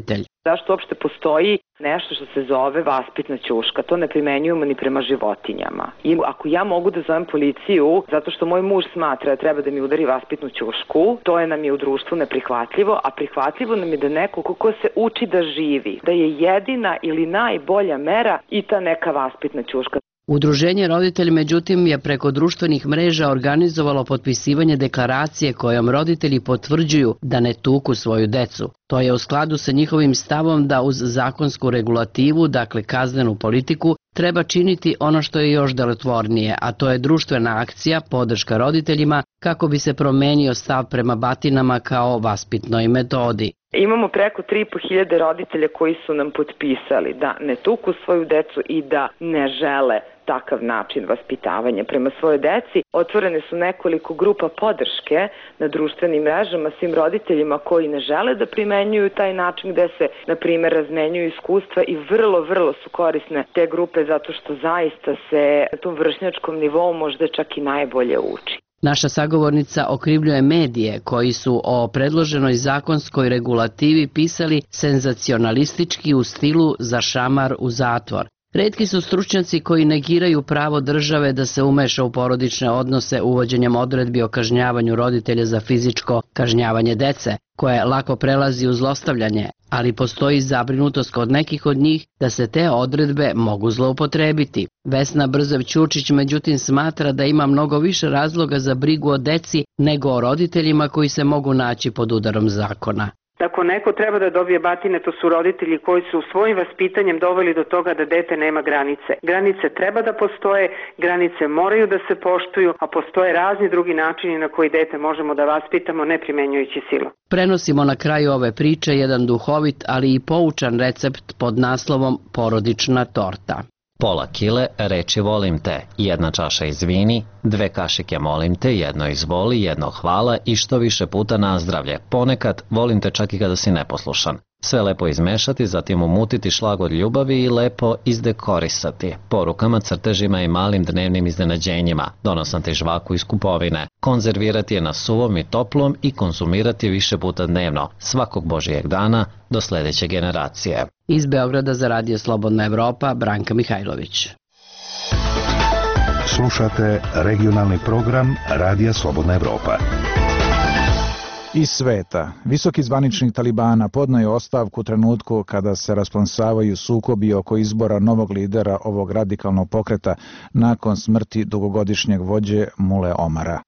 Zašto uopšte postoji nešto što se zove vaspitna ćuška? To ne primenjujemo ni prema životinjama. I ako ja mogu da zovem policiju zato što moj muž smatra da treba da mi udari vaspitnu ćušku, to je nam je u društvu neprihvatljivo, a prihvatljivo nam je da neko ko se uči da živi, da je jedina ili najbolja mera i ta neka vaspitna ćuška. Udruženje Roditelj, međutim, je preko društvenih mreža organizovalo potpisivanje deklaracije kojom roditelji potvrđuju da ne tuku svoju decu. To je u skladu sa njihovim stavom da uz zakonsku regulativu, dakle kaznenu politiku, treba činiti ono što je još delotvornije, a to je društvena akcija, podrška roditeljima kako bi se promenio stav prema batinama kao vaspitnoj metodi. Imamo preko tri i po hiljade roditelja koji su nam potpisali da ne tuku svoju decu i da ne žele takav način vaspitavanja prema svojoj deci. Otvorene su nekoliko grupa podrške na društvenim mrežama svim roditeljima koji ne žele da primenjuju taj način, gde se, na primjer, razmenjuju iskustva i vrlo, vrlo su korisne te grupe zato što zaista se na tom vršnjačkom nivou možda čak i najbolje uči. Naša sagovornica okrivljuje medije koji su o predloženoj zakonskoj regulativi pisali senzacionalistički u stilu za šamar u zatvor. Retki su stručnjaci koji negiraju pravo države da se umeša u porodične odnose uvođenjem odredbi o kažnjavanju roditelja za fizičko kažnjavanje dece, koje lako prelazi u zlostavljanje, ali postoji zabrinutost kod nekih od njih da se te odredbe mogu zloupotrebiti. Vesna Brzev-Ćurčić međutim smatra da ima mnogo više razloga za brigu o deci nego o roditeljima koji se mogu naći pod udarom zakona. Ako neko treba da dobije batine, to su roditelji koji su svojim vaspitanjem doveli do toga da dete nema granice. Granice treba da postoje, granice moraju da se poštuju, a postoje razni drugi načini na koji dete možemo da vaspitamo ne primenjujući silu. Prenosimo na kraju ove priče jedan duhovit, ali i poučan recept pod naslovom Porodična torta. Pola kile reči volim te, jedna čaša izvini, dve kašike molim te, jedno izvoli, jedno hvala i što više puta nazdravlje. Ponekad volim te čak i kada si neposlušan. Sve lepo izmešati, zatim umutiti šlagor ljubavi i lepo izdekorisati. Porukama, crtežima i malim dnevnim iznenađenjima. Donosan ti žvaku iz kupovine. Konzervirati je na suvom i toplom i konzumirati više puta dnevno. Svakog Božijeg dana do sledeće generacije. Iz Beograda za Radio Slobodna Evropa, Branka Mihajlović. Slušate regionalni program Radija Slobodna Evropa. Iz sveta. Visoki zvaničnik Talibana podneo je ostavku u trenutku kada se rasplamsavaju sukobi oko izbora novog lidera ovog radikalnog pokreta nakon smrti dugogodišnjeg vođe Mule Omara.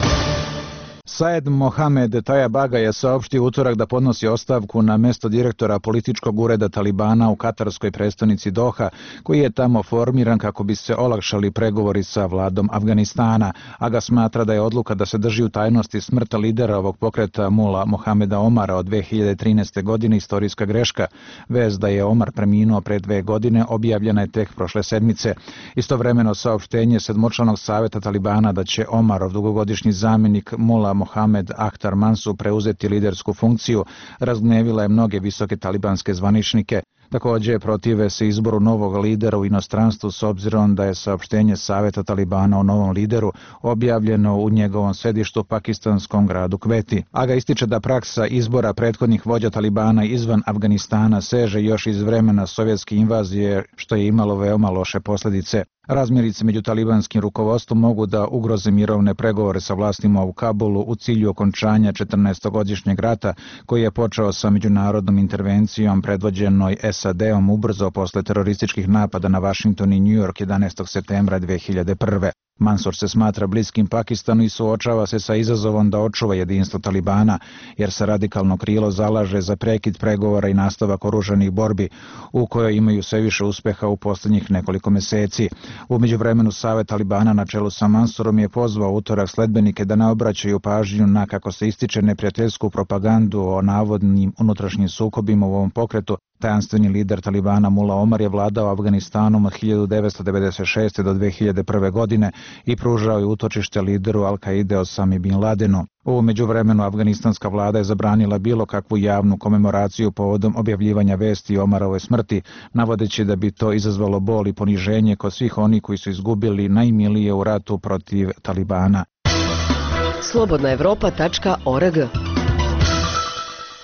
Saed Mohamed Tajabaga je saopštio utorak da podnosi ostavku na mesto direktora političkog ureda Talibana u katarskoj prestonici Doha, koji je tamo formiran kako bi se olakšali pregovori sa vladom Afganistana, a ga smatra da je odluka da se drži u tajnosti smrta lidera ovog pokreta Mula Mohameda Omara od dve hiljade trinaeste. godine istorijska greška. Vez da je Omar preminuo pre dve godine objavljena je tek prošle sedmice. Istovremeno saopštenje sedmočlanog saveta Talibana da će Omarov dugogodišnji zamjenik Mula Mohamed Akhtar Mansur preuzeti lidersku funkciju razgnevila je mnoge visoke talibanske zvaničnike. Također protive se izboru novog lidera u inostranstvu s obzirom da je saopštenje Saveta Talibana o novom lideru objavljeno u njegovom sedištu pakistanskom gradu Kveti. Aga ističe da praksa izbora prethodnih vođa Talibana izvan Afganistana seže još iz vremena sovjetske invazije, što je imalo veoma loše posljedice. Razmirice među talibanskim rukovodstvom mogu da ugroze mirovne pregovore sa vlastima u Kabulu u cilju okončanja četrnaestogodišnjeg rata koji je počeo sa međunarodnom intervencijom predvođenoj S A D-om ubrzo posle terorističkih napada na Washington i New York jedanaestog septembra dve hiljade prve. Mansur se smatra bliskim Pakistanu i suočava se sa izazovom da očuva jedinstvo Talibana, jer se radikalno krilo zalaže za prekid pregovora i nastavak oružanih borbi, u kojoj imaju sve više uspeha u posljednjih nekoliko meseci. U međuvremenu Savet Talibana na čelu sa Mansurom je pozvao utorak sledbenike da ne obraćaju pažnju na, kako se ističe, neprijateljsku propagandu o navodnim unutrašnjim sukobima u ovom pokretu. Tajanstveni lider Talibana Mula Omar je vladao Afganistanom od hiljadu devetsto devedeset šeste. do dve hiljade prve. godine i pružao je utočište lideru Al-Kaide Osami Bin Ladenu. U međuvremenu afganistanska vlada je zabranila bilo kakvu javnu komemoraciju povodom objavljivanja vesti o Omarovoj smrti, navodeći da bi to izazvalo bol i poniženje kod svih onih koji su izgubili najmilije u ratu protiv Talibana. slobodna evropa tačka org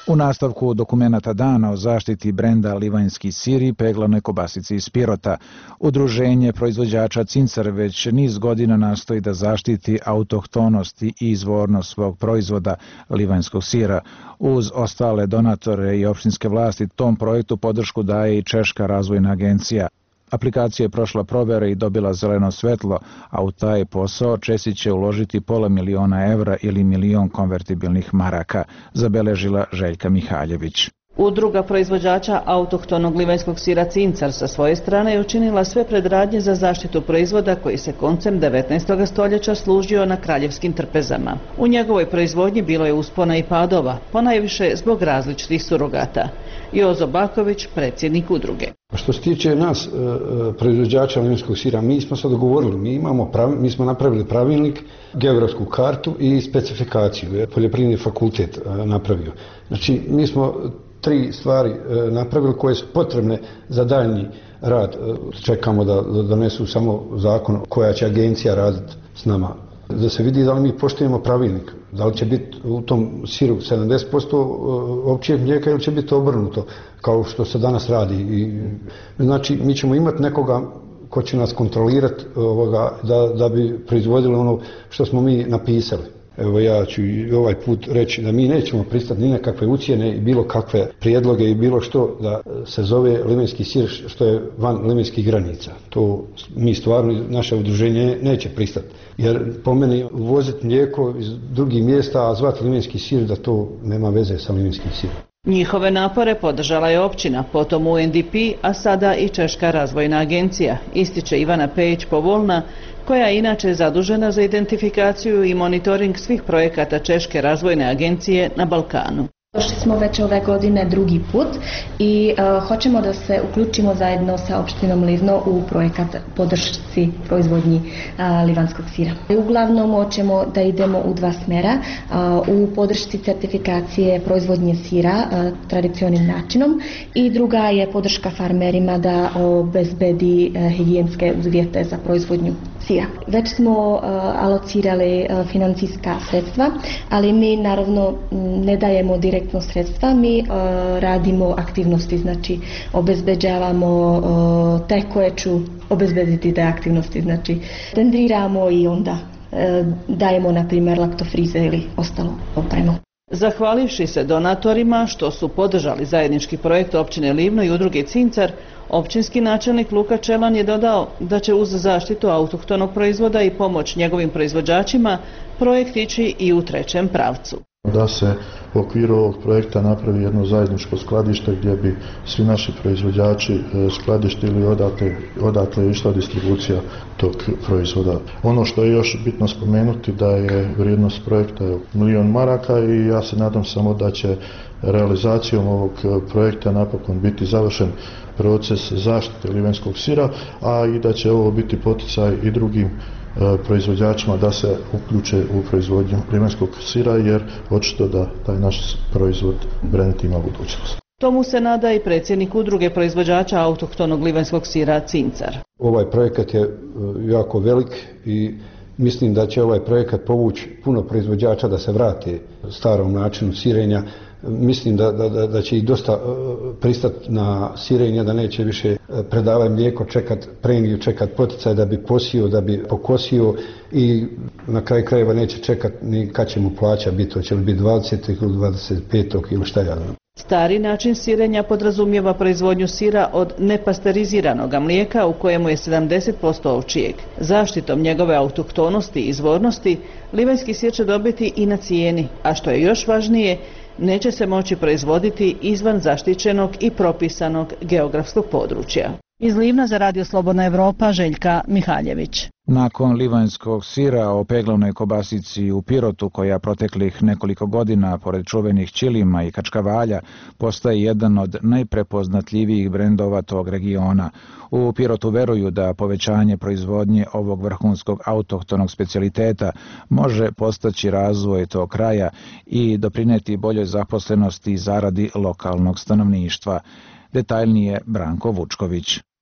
U nastavku dokumenata dana o zaštiti brenda Livanjski sir i peglanoj kobasici iz Pirota, udruženje proizvođača Cincar već niz godina nastoji da zaštiti autohtonost i izvornost svog proizvoda livanjskog sira. Uz ostale donatore i opštinske vlasti tom projektu podršku daje i Češka razvojna agencija. Aplikacija je prošla provere i dobila zeleno svetlo, a u taj posao Česi će uložiti pola miliona evra ili milion konvertibilnih maraka, zabeležila Željka Mihaljević. Udruga proizvođača autohtonog livanjskog sira Cincar sa svoje strane je učinila sve predradnje za zaštitu proizvoda koji se koncem devetnaestog stoljeća služio na kraljevskim trpezama. U njegovoj proizvodnji bilo je uspona i padova, ponajviše zbog različitih surogata. Jozo Baković, predsjednik udruge. Što se tiče nas, proizvođača livanjskog sira, mi smo se dogovorili, mi, imamo pravi, mi smo napravili pravilnik, geografsku kartu i specifikaciju. Poljoprivredni fakultet napravio. Znači, mi smo tri stvari napravili koje su potrebne za daljnji rad. Čekamo da donesu samo zakon koja će agencija raditi s nama. Da se vidi da li mi poštujemo pravilnik, da li će biti u tom siru sedamdeset posto općeg mlijeka ili će biti obrnuto, kao što se danas radi. I, znači, mi ćemo imati nekoga ko će nas kontrolirati ovoga, da, da bi proizvodili ono što smo mi napisali. Evo ja ću i ovaj put reći da mi nećemo pristati ni nekakve ucjene i bilo kakve prijedloge i bilo što da se zove livanjski sir što je van livanjskih granica. To mi stvarno, naše udruženje neće pristati. Jer po meni uvoziti mlijeko iz drugih mjesta, a zvati livanjski sir da to nema veze sa livanjskim sirom. Njihove napore podržala je općina, potom U N D P, a sada i Češka razvojna agencija, ističe Ivana Pejić-Povolna, koja je inače zadužena za identifikaciju i monitoring svih projekata Češke razvojne agencije na Balkanu. Došli smo već ove godine drugi put i uh, hoćemo da se uključimo zajedno sa opštinom Livno u projekat podršci proizvodnji uh, livanskog sira. I uglavnom hoćemo da idemo u dva smera, uh, u podršci certifikacije proizvodnje sira uh, tradicionalnim načinom i druga je podrška farmerima da obezbedi uh, higijenske uvjete za proizvodnju sira. Već smo uh, alocirali uh, financijska sredstva, ali mi naravno ne dajemo direktno sredstva, mi uh, radimo aktivnosti, znači obezbeđavamo uh, te koje ću obezbediti te aktivnosti, znači tendriramo i onda uh, dajemo na primjer laktofrize ili ostalo opremu. Zahvalivši se donatorima što su podržali zajednički projekt općine Livno i udruge Cincar, općinski načelnik Luka Čelan je dodao da će uz zaštitu autohtonog proizvoda i pomoć njegovim proizvođačima projekt ići i u trećem pravcu. Da se u okviru ovog projekta napravi jedno zajedničko skladište gdje bi svi naši proizvođači skladištili odatle, odatle je išla distribucija tog proizvoda. Ono što je još bitno spomenuti da je vrijednost projekta milion maraka i ja se nadam samo da će realizacijom ovog projekta napokon biti završen proces zaštite livanjskog sira, a i da će ovo biti poticaj i drugim proizvođačima da se uključe u proizvodnju livanjskog sira jer očito da taj naš proizvod brend ima budućnost. Tomu se nada i predsjednik udruge proizvođača autohtonog livanjskog sira Cincar. Ovaj projekat je jako velik i mislim da će ovaj projekat povući puno proizvođača da se vrate starom načinu sirenja. Mislim da, da, da će i dosta uh, pristati na sirenje, da neće više predavati mlijeko, čekat premiju, čekat poticaj da bi posio, da bi pokosio i na kraju krajeva neće čekat ni kad će mu plaća biti, hoće li biti dvadesetog ili dvadeset petog ili šta ja znam. Stari način sirenja podrazumijeva proizvodnju sira od nepasteriziranog mlijeka u kojemu je sedamdeset posto ovčijeg. Zaštitom njegove autohtonosti i izvornosti, livanjski sir će dobiti i na cijeni, a što je još važnije, neće se moći proizvoditi izvan zaštićenog i propisanog geografskog područja. Iz Livna za Radio Slobodna Evropa, Željka Mihaljević. Nakon livanjskog sira o peglavnoj kobasici u Pirotu, koja proteklih nekoliko godina, pored čuvenih ćilima i kačkavalja, postaje jedan od najprepoznatljivijih brendova tog regiona. U Pirotu veruju da povećanje proizvodnje ovog vrhunskog autohtonog specijaliteta može postaći razvoj tog kraja i doprineti boljoj zaposlenosti i zaradi lokalnog stanovništva. Detaljnije Branko Vučković.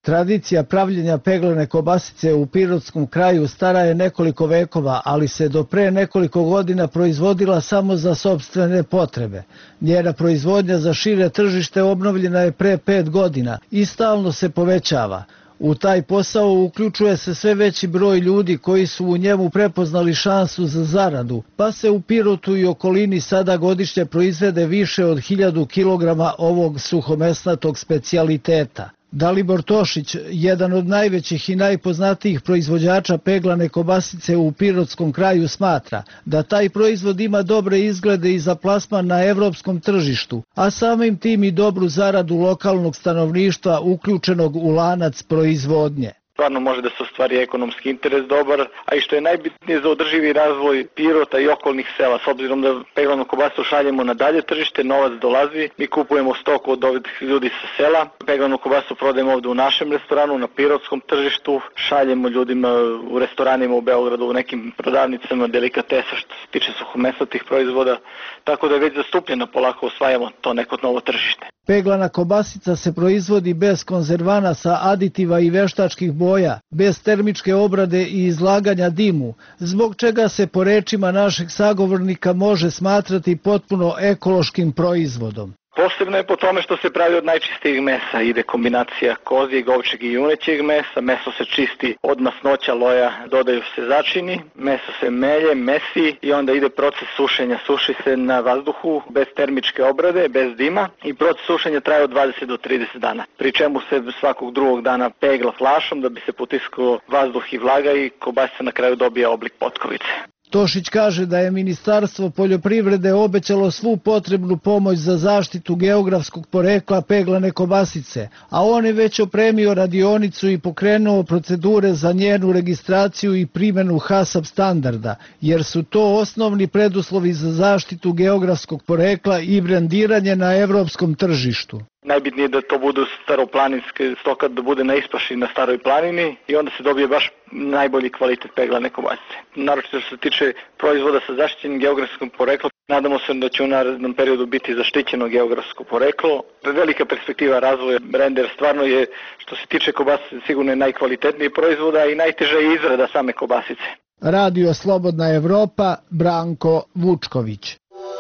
Tradicija pravljenja peglane kobasice u pirotskom kraju stara je nekoliko vekova, ali se do pre nekoliko godina proizvodila samo za sopstvene potrebe. Njena proizvodnja za šire tržište obnovljena je pre pet godina i stalno se povećava. U taj posao uključuje se sve veći broj ljudi koji su u njemu prepoznali šansu za zaradu, pa se u Pirotu i okolini sada godišnje proizvede više od hiljadu kilograma ovog suhomesnatog specijaliteta. Dalibor Tošić, jedan od najvećih i najpoznatijih proizvođača peglane kobasice u pirotskom kraju, smatra da taj proizvod ima dobre izglede i za plasman na evropskom tržištu, a samim tim i dobru zaradu lokalnog stanovništva uključenog u lanac proizvodnje. Stvarno može da se ostvari ekonomski interes dobar, a i što je najbitnije za održivi razvoj Pirota i okolnih sela. S obzirom da peglanu kobasu šaljemo na dalje tržište, novac dolazi, mi kupujemo stoku od ovih ljudi sa sela, peglanu kobasu prodajemo ovde u našem restoranu, na pirotskom tržištu, šaljemo ljudima u restoranima u Beogradu, u nekim prodavnicama delikatesa što se tiče suhomesnatih proizvoda, tako da je već zastupljeno, polako osvajamo to neko novo tržište. Peglana kobasica se proizvodi bez konzervanasa, aditiva i veštačkih boja, bez termičke obrade i izlaganja dimu, zbog čega se po rečima našeg sagovornika može smatrati potpuno ekološkim proizvodom. Posebno je po tome što se pravi od najčistijeg mesa, ide kombinacija kozijeg, ovčjeg i junećeg mesa, meso se čisti od masnoća, loja, dodaju se začini, meso se melje, mesi i onda ide proces sušenja, suši se na vazduhu bez termičke obrade, bez dima i proces sušenja traje od dvadeset do trideset dana, pri čemu se svakog drugog dana pegla flašom da bi se potiskao vazduh i vlaga i kobasica na kraju dobija oblik potkovice. Tošić kaže da je Ministarstvo poljoprivrede obećalo svu potrebnu pomoć za zaštitu geografskog porekla peglane kobasice, a on je već opremio radionicu i pokrenuo procedure za njenu registraciju i primjenu HASAP standarda, jer su to osnovni preduslovi za zaštitu geografskog porekla i brendiranje na evropskom tržištu. Najbitnije je da to budu staroplaninske stoka, da bude na ispaši na staroj planini i onda se dobije baš najbolji kvalitet peglane kobasice. Naročito što se tiče proizvoda sa zaštićenim geografskim poreklom, nadamo se da će u narednom periodu biti zaštićeno geografsko poreklo. Velika perspektiva razvoja brender stvarno je, što se tiče kobasice, sigurno je najkvalitetniji proizvoda i najteža je izrada same kobasice. Radio Slobodna Evropa, Branko Vučković.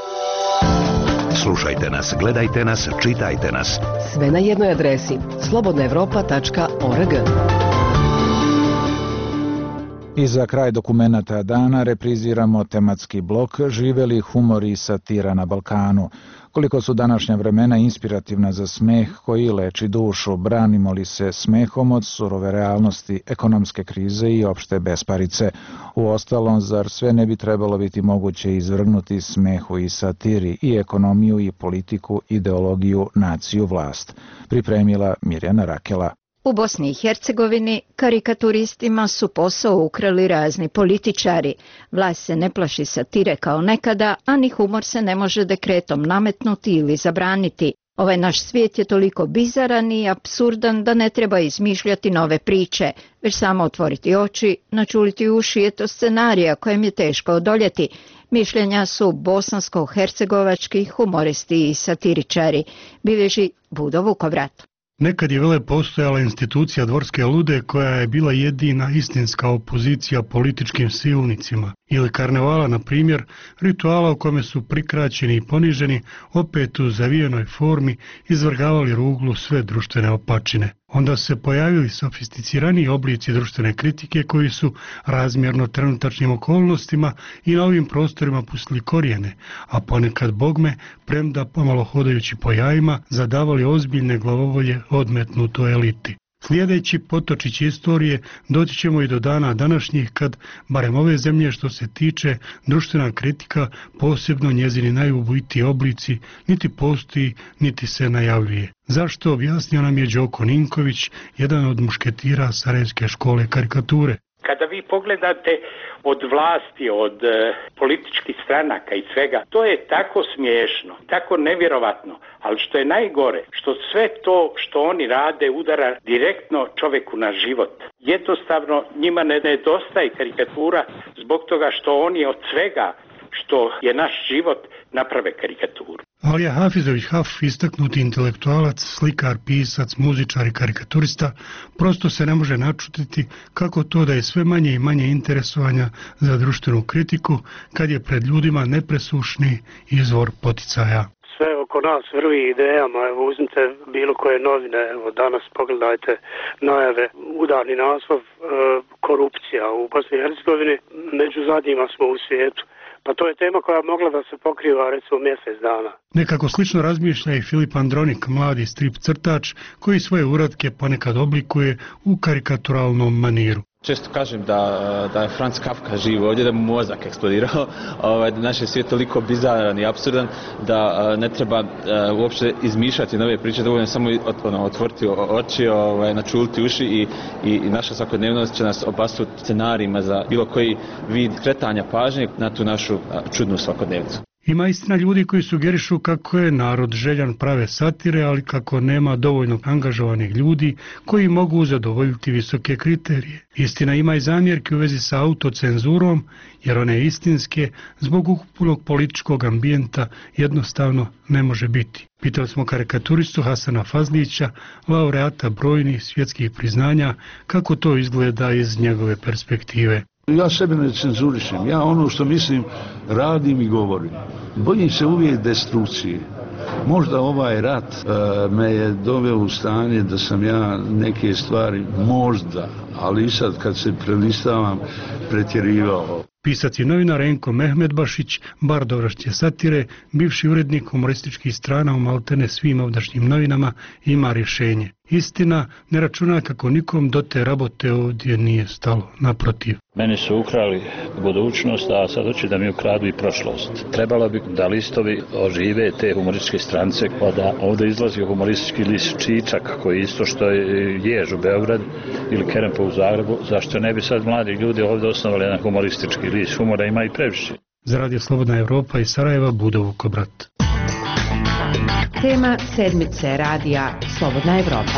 Slušajte nas, gledajte nas, čitajte nas. Sve na jednoj adresi slobodna evropa tačka org. I za kraj dokumenata dana repriziramo tematski blok Živeli humor i satira na Balkanu. Koliko su današnja vremena inspirativna za smeh koji leči dušu, branimo li se smehom od surove realnosti, ekonomske krize i opšte besparice. Uostalom, zar sve ne bi trebalo biti moguće izvrgnuti smehu i satiri i ekonomiju i politiku, ideologiju, naciju, vlast? Pripremila Mirjana Rakela. U Bosni i Hercegovini karikaturistima su posao ukrali razni političari. Vlast se ne plaši satire kao nekada, a ni humor se ne može dekretom nametnuti ili zabraniti. Ovaj naš svijet je toliko bizaran i apsurdan da ne treba izmišljati nove priče, već samo otvoriti oči, načuliti uši, eto scenarija kojem je teško odoljeti. Mišljenja su bosansko-hercegovački humoristi i satiričari, bilježi Budo Vukovrat. Nekad je vele postojala institucija Dvorske lude koja je bila jedina istinska opozicija političkim silnicima. Ili karnevala, na primjer, rituala u kome su prikraćeni i poniženi, opet u zavijenoj formi izvrgavali ruglu sve društvene opačine. Onda se pojavili sofisticiraniji oblici društvene kritike koji su razmjerno trenutačnim okolnostima i na ovim prostorima pustili korijene, a ponekad bogme, premda pomalo hodajući po jajima, zadavali ozbiljne glavovolje odmetnutoj eliti. Slijedeći potočić istorije doći ćemo i do dana današnjih kad, barem ove zemlje što se tiče, društvena kritika, posebno njezini najubojitiji oblici, niti postoji, niti se najavljuje. Zašto, objasnio nam je Đoko Ninković, jedan od mušketira Sarajevske škole karikature. Kada vi pogledate od vlasti, od e, političkih stranaka i svega, to je tako smiješno, tako nevjerovatno, ali što je najgore, što sve to što oni rade udara direktno čovjeku na život. Jednostavno njima ne nedostaje karikatura zbog toga što oni od svega što je naš život naprave karikaturu. Alija Hafizović Haf, istaknuti intelektualac, slikar, pisac, muzičar i karikaturista, prosto se ne može načutiti kako to da je sve manje i manje interesovanja za društvenu kritiku kad je pred ljudima nepresušni izvor poticaja. Sve oko nas vrvi idejama, evo uzmite bilo koje novine, evo danas pogledajte najave, udarni naslov, e, korupcija u Bosni i Hercegovini, među zadnjima smo u svijetu. Pa to je tema koja je mogla da se pokriva recimo mjesec dana. Nekako slično razmišlja i Filip Andronik, mladi strip crtač koji svoje uratke ponekad oblikuje u karikaturalnom maniru. Često kažem da, da je Franz Kafka živ ovdje, da mu mozak eksplodirao, ovaj, da naš je svijet toliko bizaran i apsurdan da ne treba uopšte izmišljati nove priče, dovoljno samo ono, otvoriti oči, ovaj, načuliti uši i, i, i naša svakodnevnost će nas opasuti scenarijima za bilo koji vid skretanja pažnje na tu našu čudnu svakodnevnicu. Ima istina ljudi koji sugerišu kako je narod željan prave satire, ali kako nema dovoljno angažovanih ljudi koji mogu zadovoljiti visoke kriterije. Istina ima i zamjerke u vezi sa autocenzurom, jer one istinske zbog ukupnog političkog ambijenta jednostavno ne može biti. Pitali smo karikaturistu Hasana Fazlića, laureata brojnih svjetskih priznanja, kako to izgleda iz njegove perspektive. Ja sebe ne cenzurišem, ja ono što mislim radim i govorim. Bojim se uvijek destrukcije. Možda ovaj rat e, me je doveo u stanje da sam ja neke stvari možda, ali i sad kad se prelistavam, pretjerivao. Pisac i novinar Enko Mehmedbašić, bar dovršće satire, bivši urednik humorističkih strana u maltene svim ovdašnjim novinama, ima rješenje. Istina, ne računa kako nikom do te rabote ovdje nije stalo, naprotiv. Meni su ukrali budućnost, a sad hoće da mi ukradu i prošlost. Trebalo bi da listovi ožive te humorističke strance, pa da ovdje izlazi humoristički list Čičak, koji isto što je Jež u Beogradu ili Kerempo u Zagrebu, zašto ne bi sad mladi ljudi ovdje osnovali jedan humoristički list? Humora ima i previše. Za Radio Slobodna Evropa iz Sarajeva, Budo Vukobrat. Tema sedmice radija Slobodna Evropa.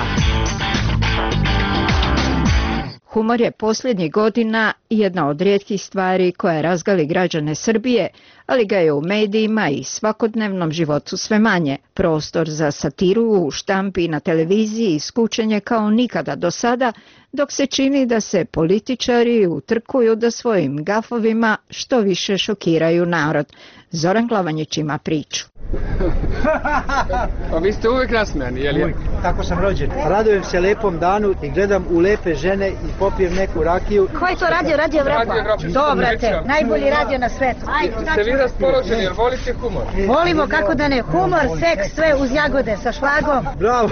Humor je posljednjih godina jedna od rijetkih stvari koja razgali građane Srbije, ali ga je u medijima i svakodnevnom životu sve manje. Prostor za satiru u štampi i na televiziji iskučen je kao nikada do sada, dok se čini da se političari utrkuju da svojim gafovima što više šokiraju narod. Zoran Glavanjić ima priču. Pa vi ste uvijek nasmejani, je li? Uvijek, tako sam rođen. Radujem se lepom danu i gledam u lepe žene i popijem neku rakiju. Ko je to radio? Radio Evropa? Dobro te, najbolji radio na svetu. Ste vi raspoloženi, jer volite humor? Volimo, kako da ne, humor, seks, sve uz jagode sa šlagom. Bravo!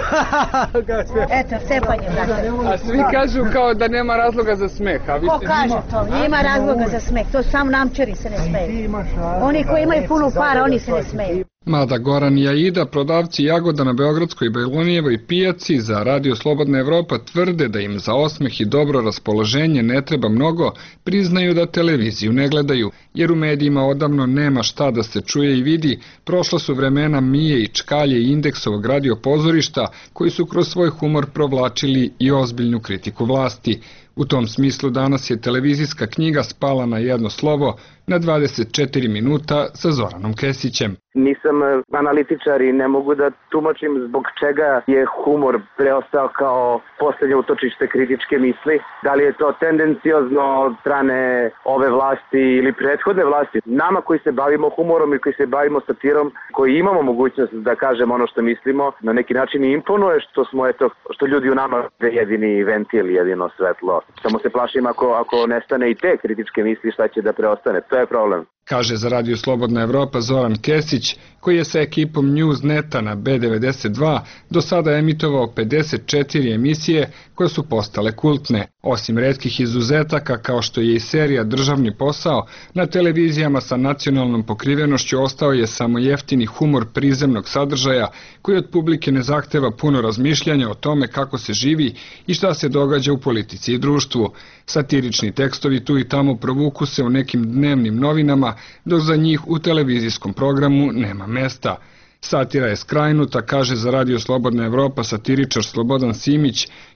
Eto, cepanje, brate. A svi kažu kao da nema razloga za smeh, a vi Ko ste kaže to? Ima razloga za smeh, to sam namčari se ne smeju. Oni koji imaju puno para, oni se ne smeju. Mada Goran i Aida, prodavci jagoda na Beogradskoj Bajlonijevoj pijaci, za Radio Slobodna Evropa tvrde da im za osmeh i dobro raspoloženje ne treba mnogo, priznaju da televiziju ne gledaju, jer u medijima odavno nema šta da se čuje i vidi. Prošla su vremena Mije i Čkalje i Indeksovog radio pozorišta, koji su kroz svoj humor provlačili i ozbiljnu kritiku vlasti. U tom smislu danas je televizijska knjiga spala na jedno slovo, na dvadeset četiri minuta sa Zoranom Kesićem. Nisam analitičar i ne mogu da tumačim zbog čega je humor preostao kao posljednje utočište kritičke misli. Da li je to tendenciozno od strane ove vlasti ili prethodne vlasti. Nama koji se bavimo humorom i koji se bavimo satirom, koji imamo mogućnost da kažemo ono što mislimo, na neki način i imponuje što smo, eto, što ljudi u nama je jedini ventil, jedino svetlo. Samo se plašim ako, ako nestane i te kritičke misli, šta će da preostane. To je problem. Kaže za Radio Slobodna Evropa Zoran Kesić, koji je sa ekipom Newsneta na B devedeset dva do sada emitovao pedeset četiri emisije koje su postale kultne. Osim retkih izuzetaka kao što je i serija Državni posao, na televizijama sa nacionalnom pokrivenošću ostao je samo jeftini humor prizemnog sadržaja koji od publike ne zahteva puno razmišljanja o tome kako se živi i šta se događa u politici i društvu. Satirični tekstovi tu i tamo provuku se u nekim dnevnim novinama, dok za njih u televizijskom programu nema mesta. Satira je skrajnuta, kaže za Radio Slobodna Evropa satiričar Slobodan Simić,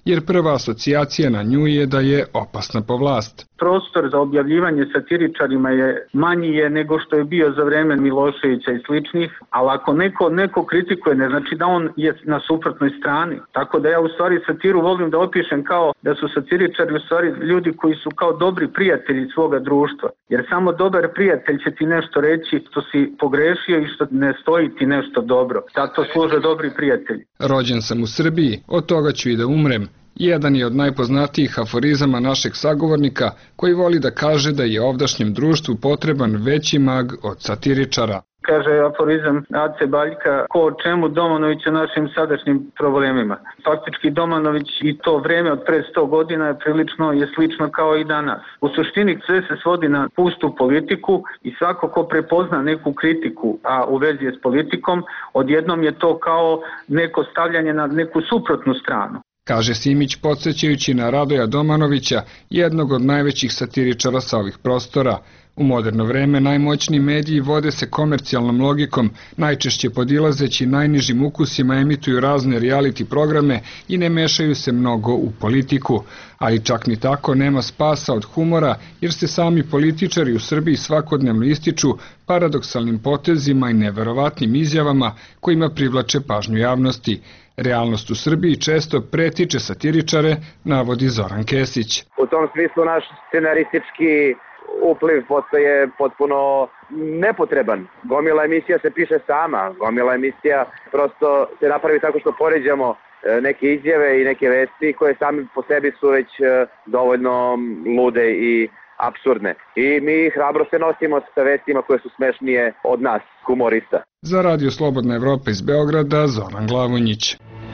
jer prva asocijacija na nju je da je opasna po vlast. Prostor za objavljivanje satiričarima je manji je nego što je bio za vreme Miloševića i sličnih, ali ako neko, neko kritikuje, ne znači da on je na suprotnoj strani. Tako da ja u stvari satiru volim da opišem kao da su satiričari u stvari ljudi koji su kao dobri prijatelji svoga društva. Jer samo dobar prijatelj će ti nešto reći što si pogrešio i što ne stoji ti nešto dobro. Zato služe dobri prijatelji. Rođen sam u Srbiji, od toga ću i da umrem. Jedan je od najpoznatijih aforizama našeg sagovornika koji voli da kaže da je ovdašnjem društvu potreban veći mag od satiričara. Kaže aforizam Ace Baljka, ko o čemu Domanović o našim sadašnjim problemima. Faktički Domanović i to vreme od pre sto godina je prilično je slično kao i danas. U suštini sve se svodi na pustu politiku i svako ko prepozna neku kritiku, a u vezi je s politikom, odjednom je to kao neko stavljanje na neku suprotnu stranu. Kaže Simić podsjećajući na Radoja Domanovića, jednog od najvećih satiričara sa ovih prostora. U moderno vreme najmoćniji mediji vode se komercijalnom logikom, najčešće podilazeći najnižim ukusima emituju razne reality programe i ne mešaju se mnogo u politiku. Ali čak ni tako nema spasa od humora, jer se sami političari u Srbiji svakodnevno ističu paradoksalnim potezima i neverovatnim izjavama kojima privlače pažnju javnosti. Realnost u Srbiji često pretiče satiričare, navodi Zoran Kesić. U tom smislu naš scenaristički upliv postaje potpuno nepotreban. Gomila emisija se piše sama, gomila emisija prosto se napravi tako što poređamo neke izjave i neke vesti koje sami po sebi su već dovoljno lude i apsurdne. I mi hrabro se nosimo sa vestima koje su smešnije od nas, humorista. Za Radio Slobodna Evropa iz Beograda, Zoran Glavonjić.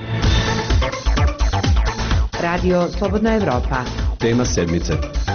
Radio Slobodna Evropa. Tema sedmice.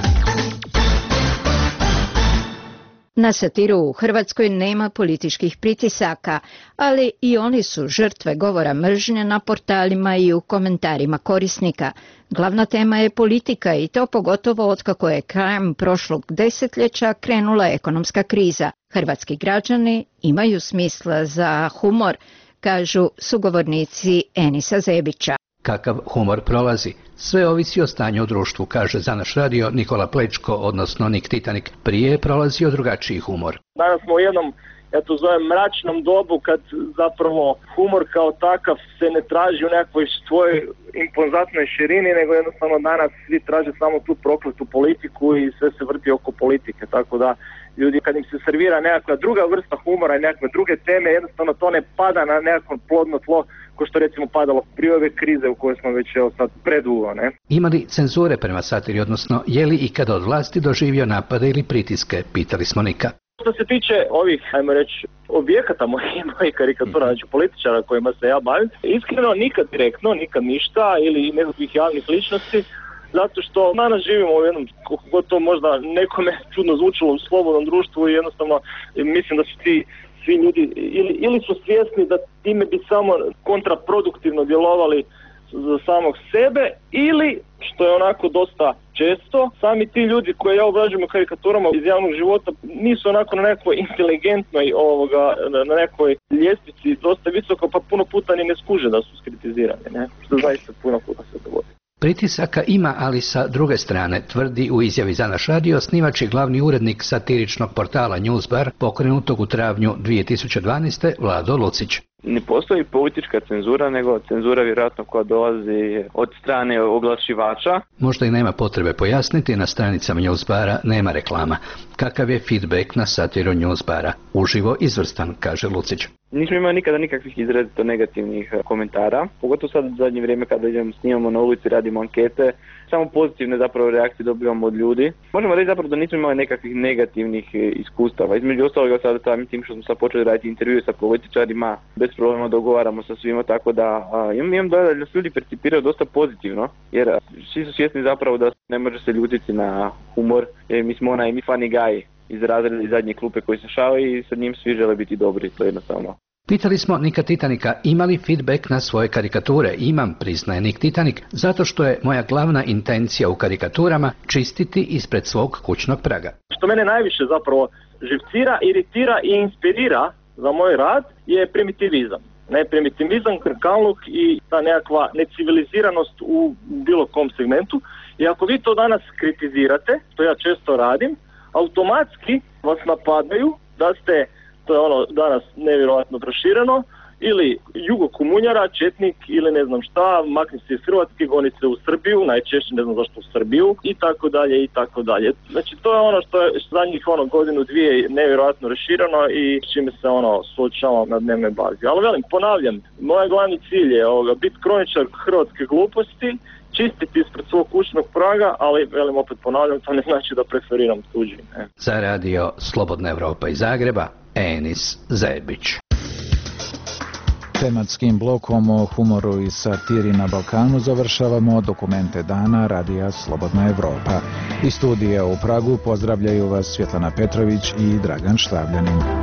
Na satiru u Hrvatskoj nema političkih pritisaka, ali i oni su žrtve govora mržnje na portalima i u komentarima korisnika. Glavna tema je politika i to pogotovo otkako je krajem prošlog desetljeća krenula ekonomska kriza. Hrvatski građani imaju smisla za humor, kažu sugovornici Enisa Zebića. Kakav humor prolazi? Sve ovisi o stanju u društvu, kaže za naš radio Nikola Plečko, odnosno Nik Titanik. Prije je prolazio drugačiji humor. Danas smo u jednom, ja to zovem, mračnom dobu kad zapravo humor kao takav se ne traži u nekoj svojoj impozantnoj širini, nego jednostavno danas svi traže samo tu prokletu politiku i sve se vrti oko politike, tako da ljudi kad im se servira nekakva druga vrsta humora i nekakve druge teme, jednostavno to ne pada na nekakvo plodno tlo ko što recimo padalo prije ove krize u kojoj smo već evo sad predugo, ne? Ima li cenzure prema satiri, odnosno je li ikada od vlasti doživio napade ili pritiske, pitali smo Nika. Što se tiče ovih, ajmo reći, objekata mojih, mojih karikatura, znači političara kojima se ja bavim, iskreno nikad direktno, nikad ništa ili nekakvih javnih ličnosti, zato što danas živimo u jednom, koliko god to možda nekome čudno zvučilo, u slobodnom društvu i jednostavno mislim da su ti svi ljudi ili, ili su svjesni da time bi samo kontraproduktivno djelovali za samog sebe ili, što je onako dosta često, sami ti ljudi koje ja obrađujem karikaturama iz javnog života nisu onako na nekoj inteligentnoj ovoga, na nekoj ljestvici dosta visoko, pa puno puta ni ne skuže da su skritizirani, ne? Što zaista puno puta se dogodi. Pritisaka ima, ali sa druge strane, tvrdi u izjavi za naš radio snimač i glavni urednik satiričnog portala Newsbar, pokrenutog u travnju dvije tisuće dvanaeste. Vlado Lucić. Ne postoji politička cenzura, nego cenzura vjerojatno koja dolazi od strane oglašivača. Možda i nema potrebe pojasniti, na stranicama Newsbara nema reklama. Kakav je feedback na satiru Newsbara? Uživo izvrstan, kaže Lucić. Nismo imali nikada nikakvih izrazito negativnih komentara, pogotovo sad u zadnje vrijeme kada idemo, snimamo na ulici, radimo ankete, samo pozitivne zapravo reakcije dobivamo od ljudi. Možemo reći zapravo da nismo imali nekakvih negativnih iskustava. Između ostaloga sada samim tim što smo sad počeli raditi intervjue sa političarima, bez problema dogovaramo sa svima, tako da a, imam, imam dojam da se ljudi percipiraju dosta pozitivno, jer a, svi su svjesni zapravo da ne može se ljutiti na humor, jer mi smo onaj mi funny guy iz razreda iz zadnje klupe koji se šao i sa njim svi žele biti dobri, to je jednostavno. Pitali smo Nika Titanika ima li feedback na svoje karikature. Imam, priznaje Nik Titanik, zato što je moja glavna intencija u karikaturama čistiti ispred svog kućnog praga. Što mene najviše zapravo živcira, iritira i inspirira za moj rad je primitivizam. Ne, primitivizam, krkaluk i ta nekakva neciviliziranost u bilo kom segmentu. I ako vi to danas kritizirate, to ja često radim, automatski vas napadaju da ste, to je ono danas nevjerojatno prošireno, ili jugokomunjara, četnik ili ne znam šta, makni se iz Hrvatske, goni se u Srbiju, najčešće ne znam zašto u Srbiju i tako dalje i tako dalje. Znači to je ono što je zadnjih ono godinu dvije nevjerojatno rašireno i s čime se ono suočavam na dnevnoj bazi. Ali velim, ponavljam, moj glavni cilj je ovoga, biti kroničar hrvatske gluposti, čistiti ispred svog kućnog praga, ali velim opet ponavljam, to ne znači da preferiram tuđi. Ne. Za radio Slobodna Evropa iz Zagreba, Enis Zebić. Tematskim blokom o humoru i satiri na Balkanu završavamo dokumente dana radija Slobodna Evropa. Iz studija u Pragu pozdravljaju vas Svjetlana Petrović i Dragan Štavljanin.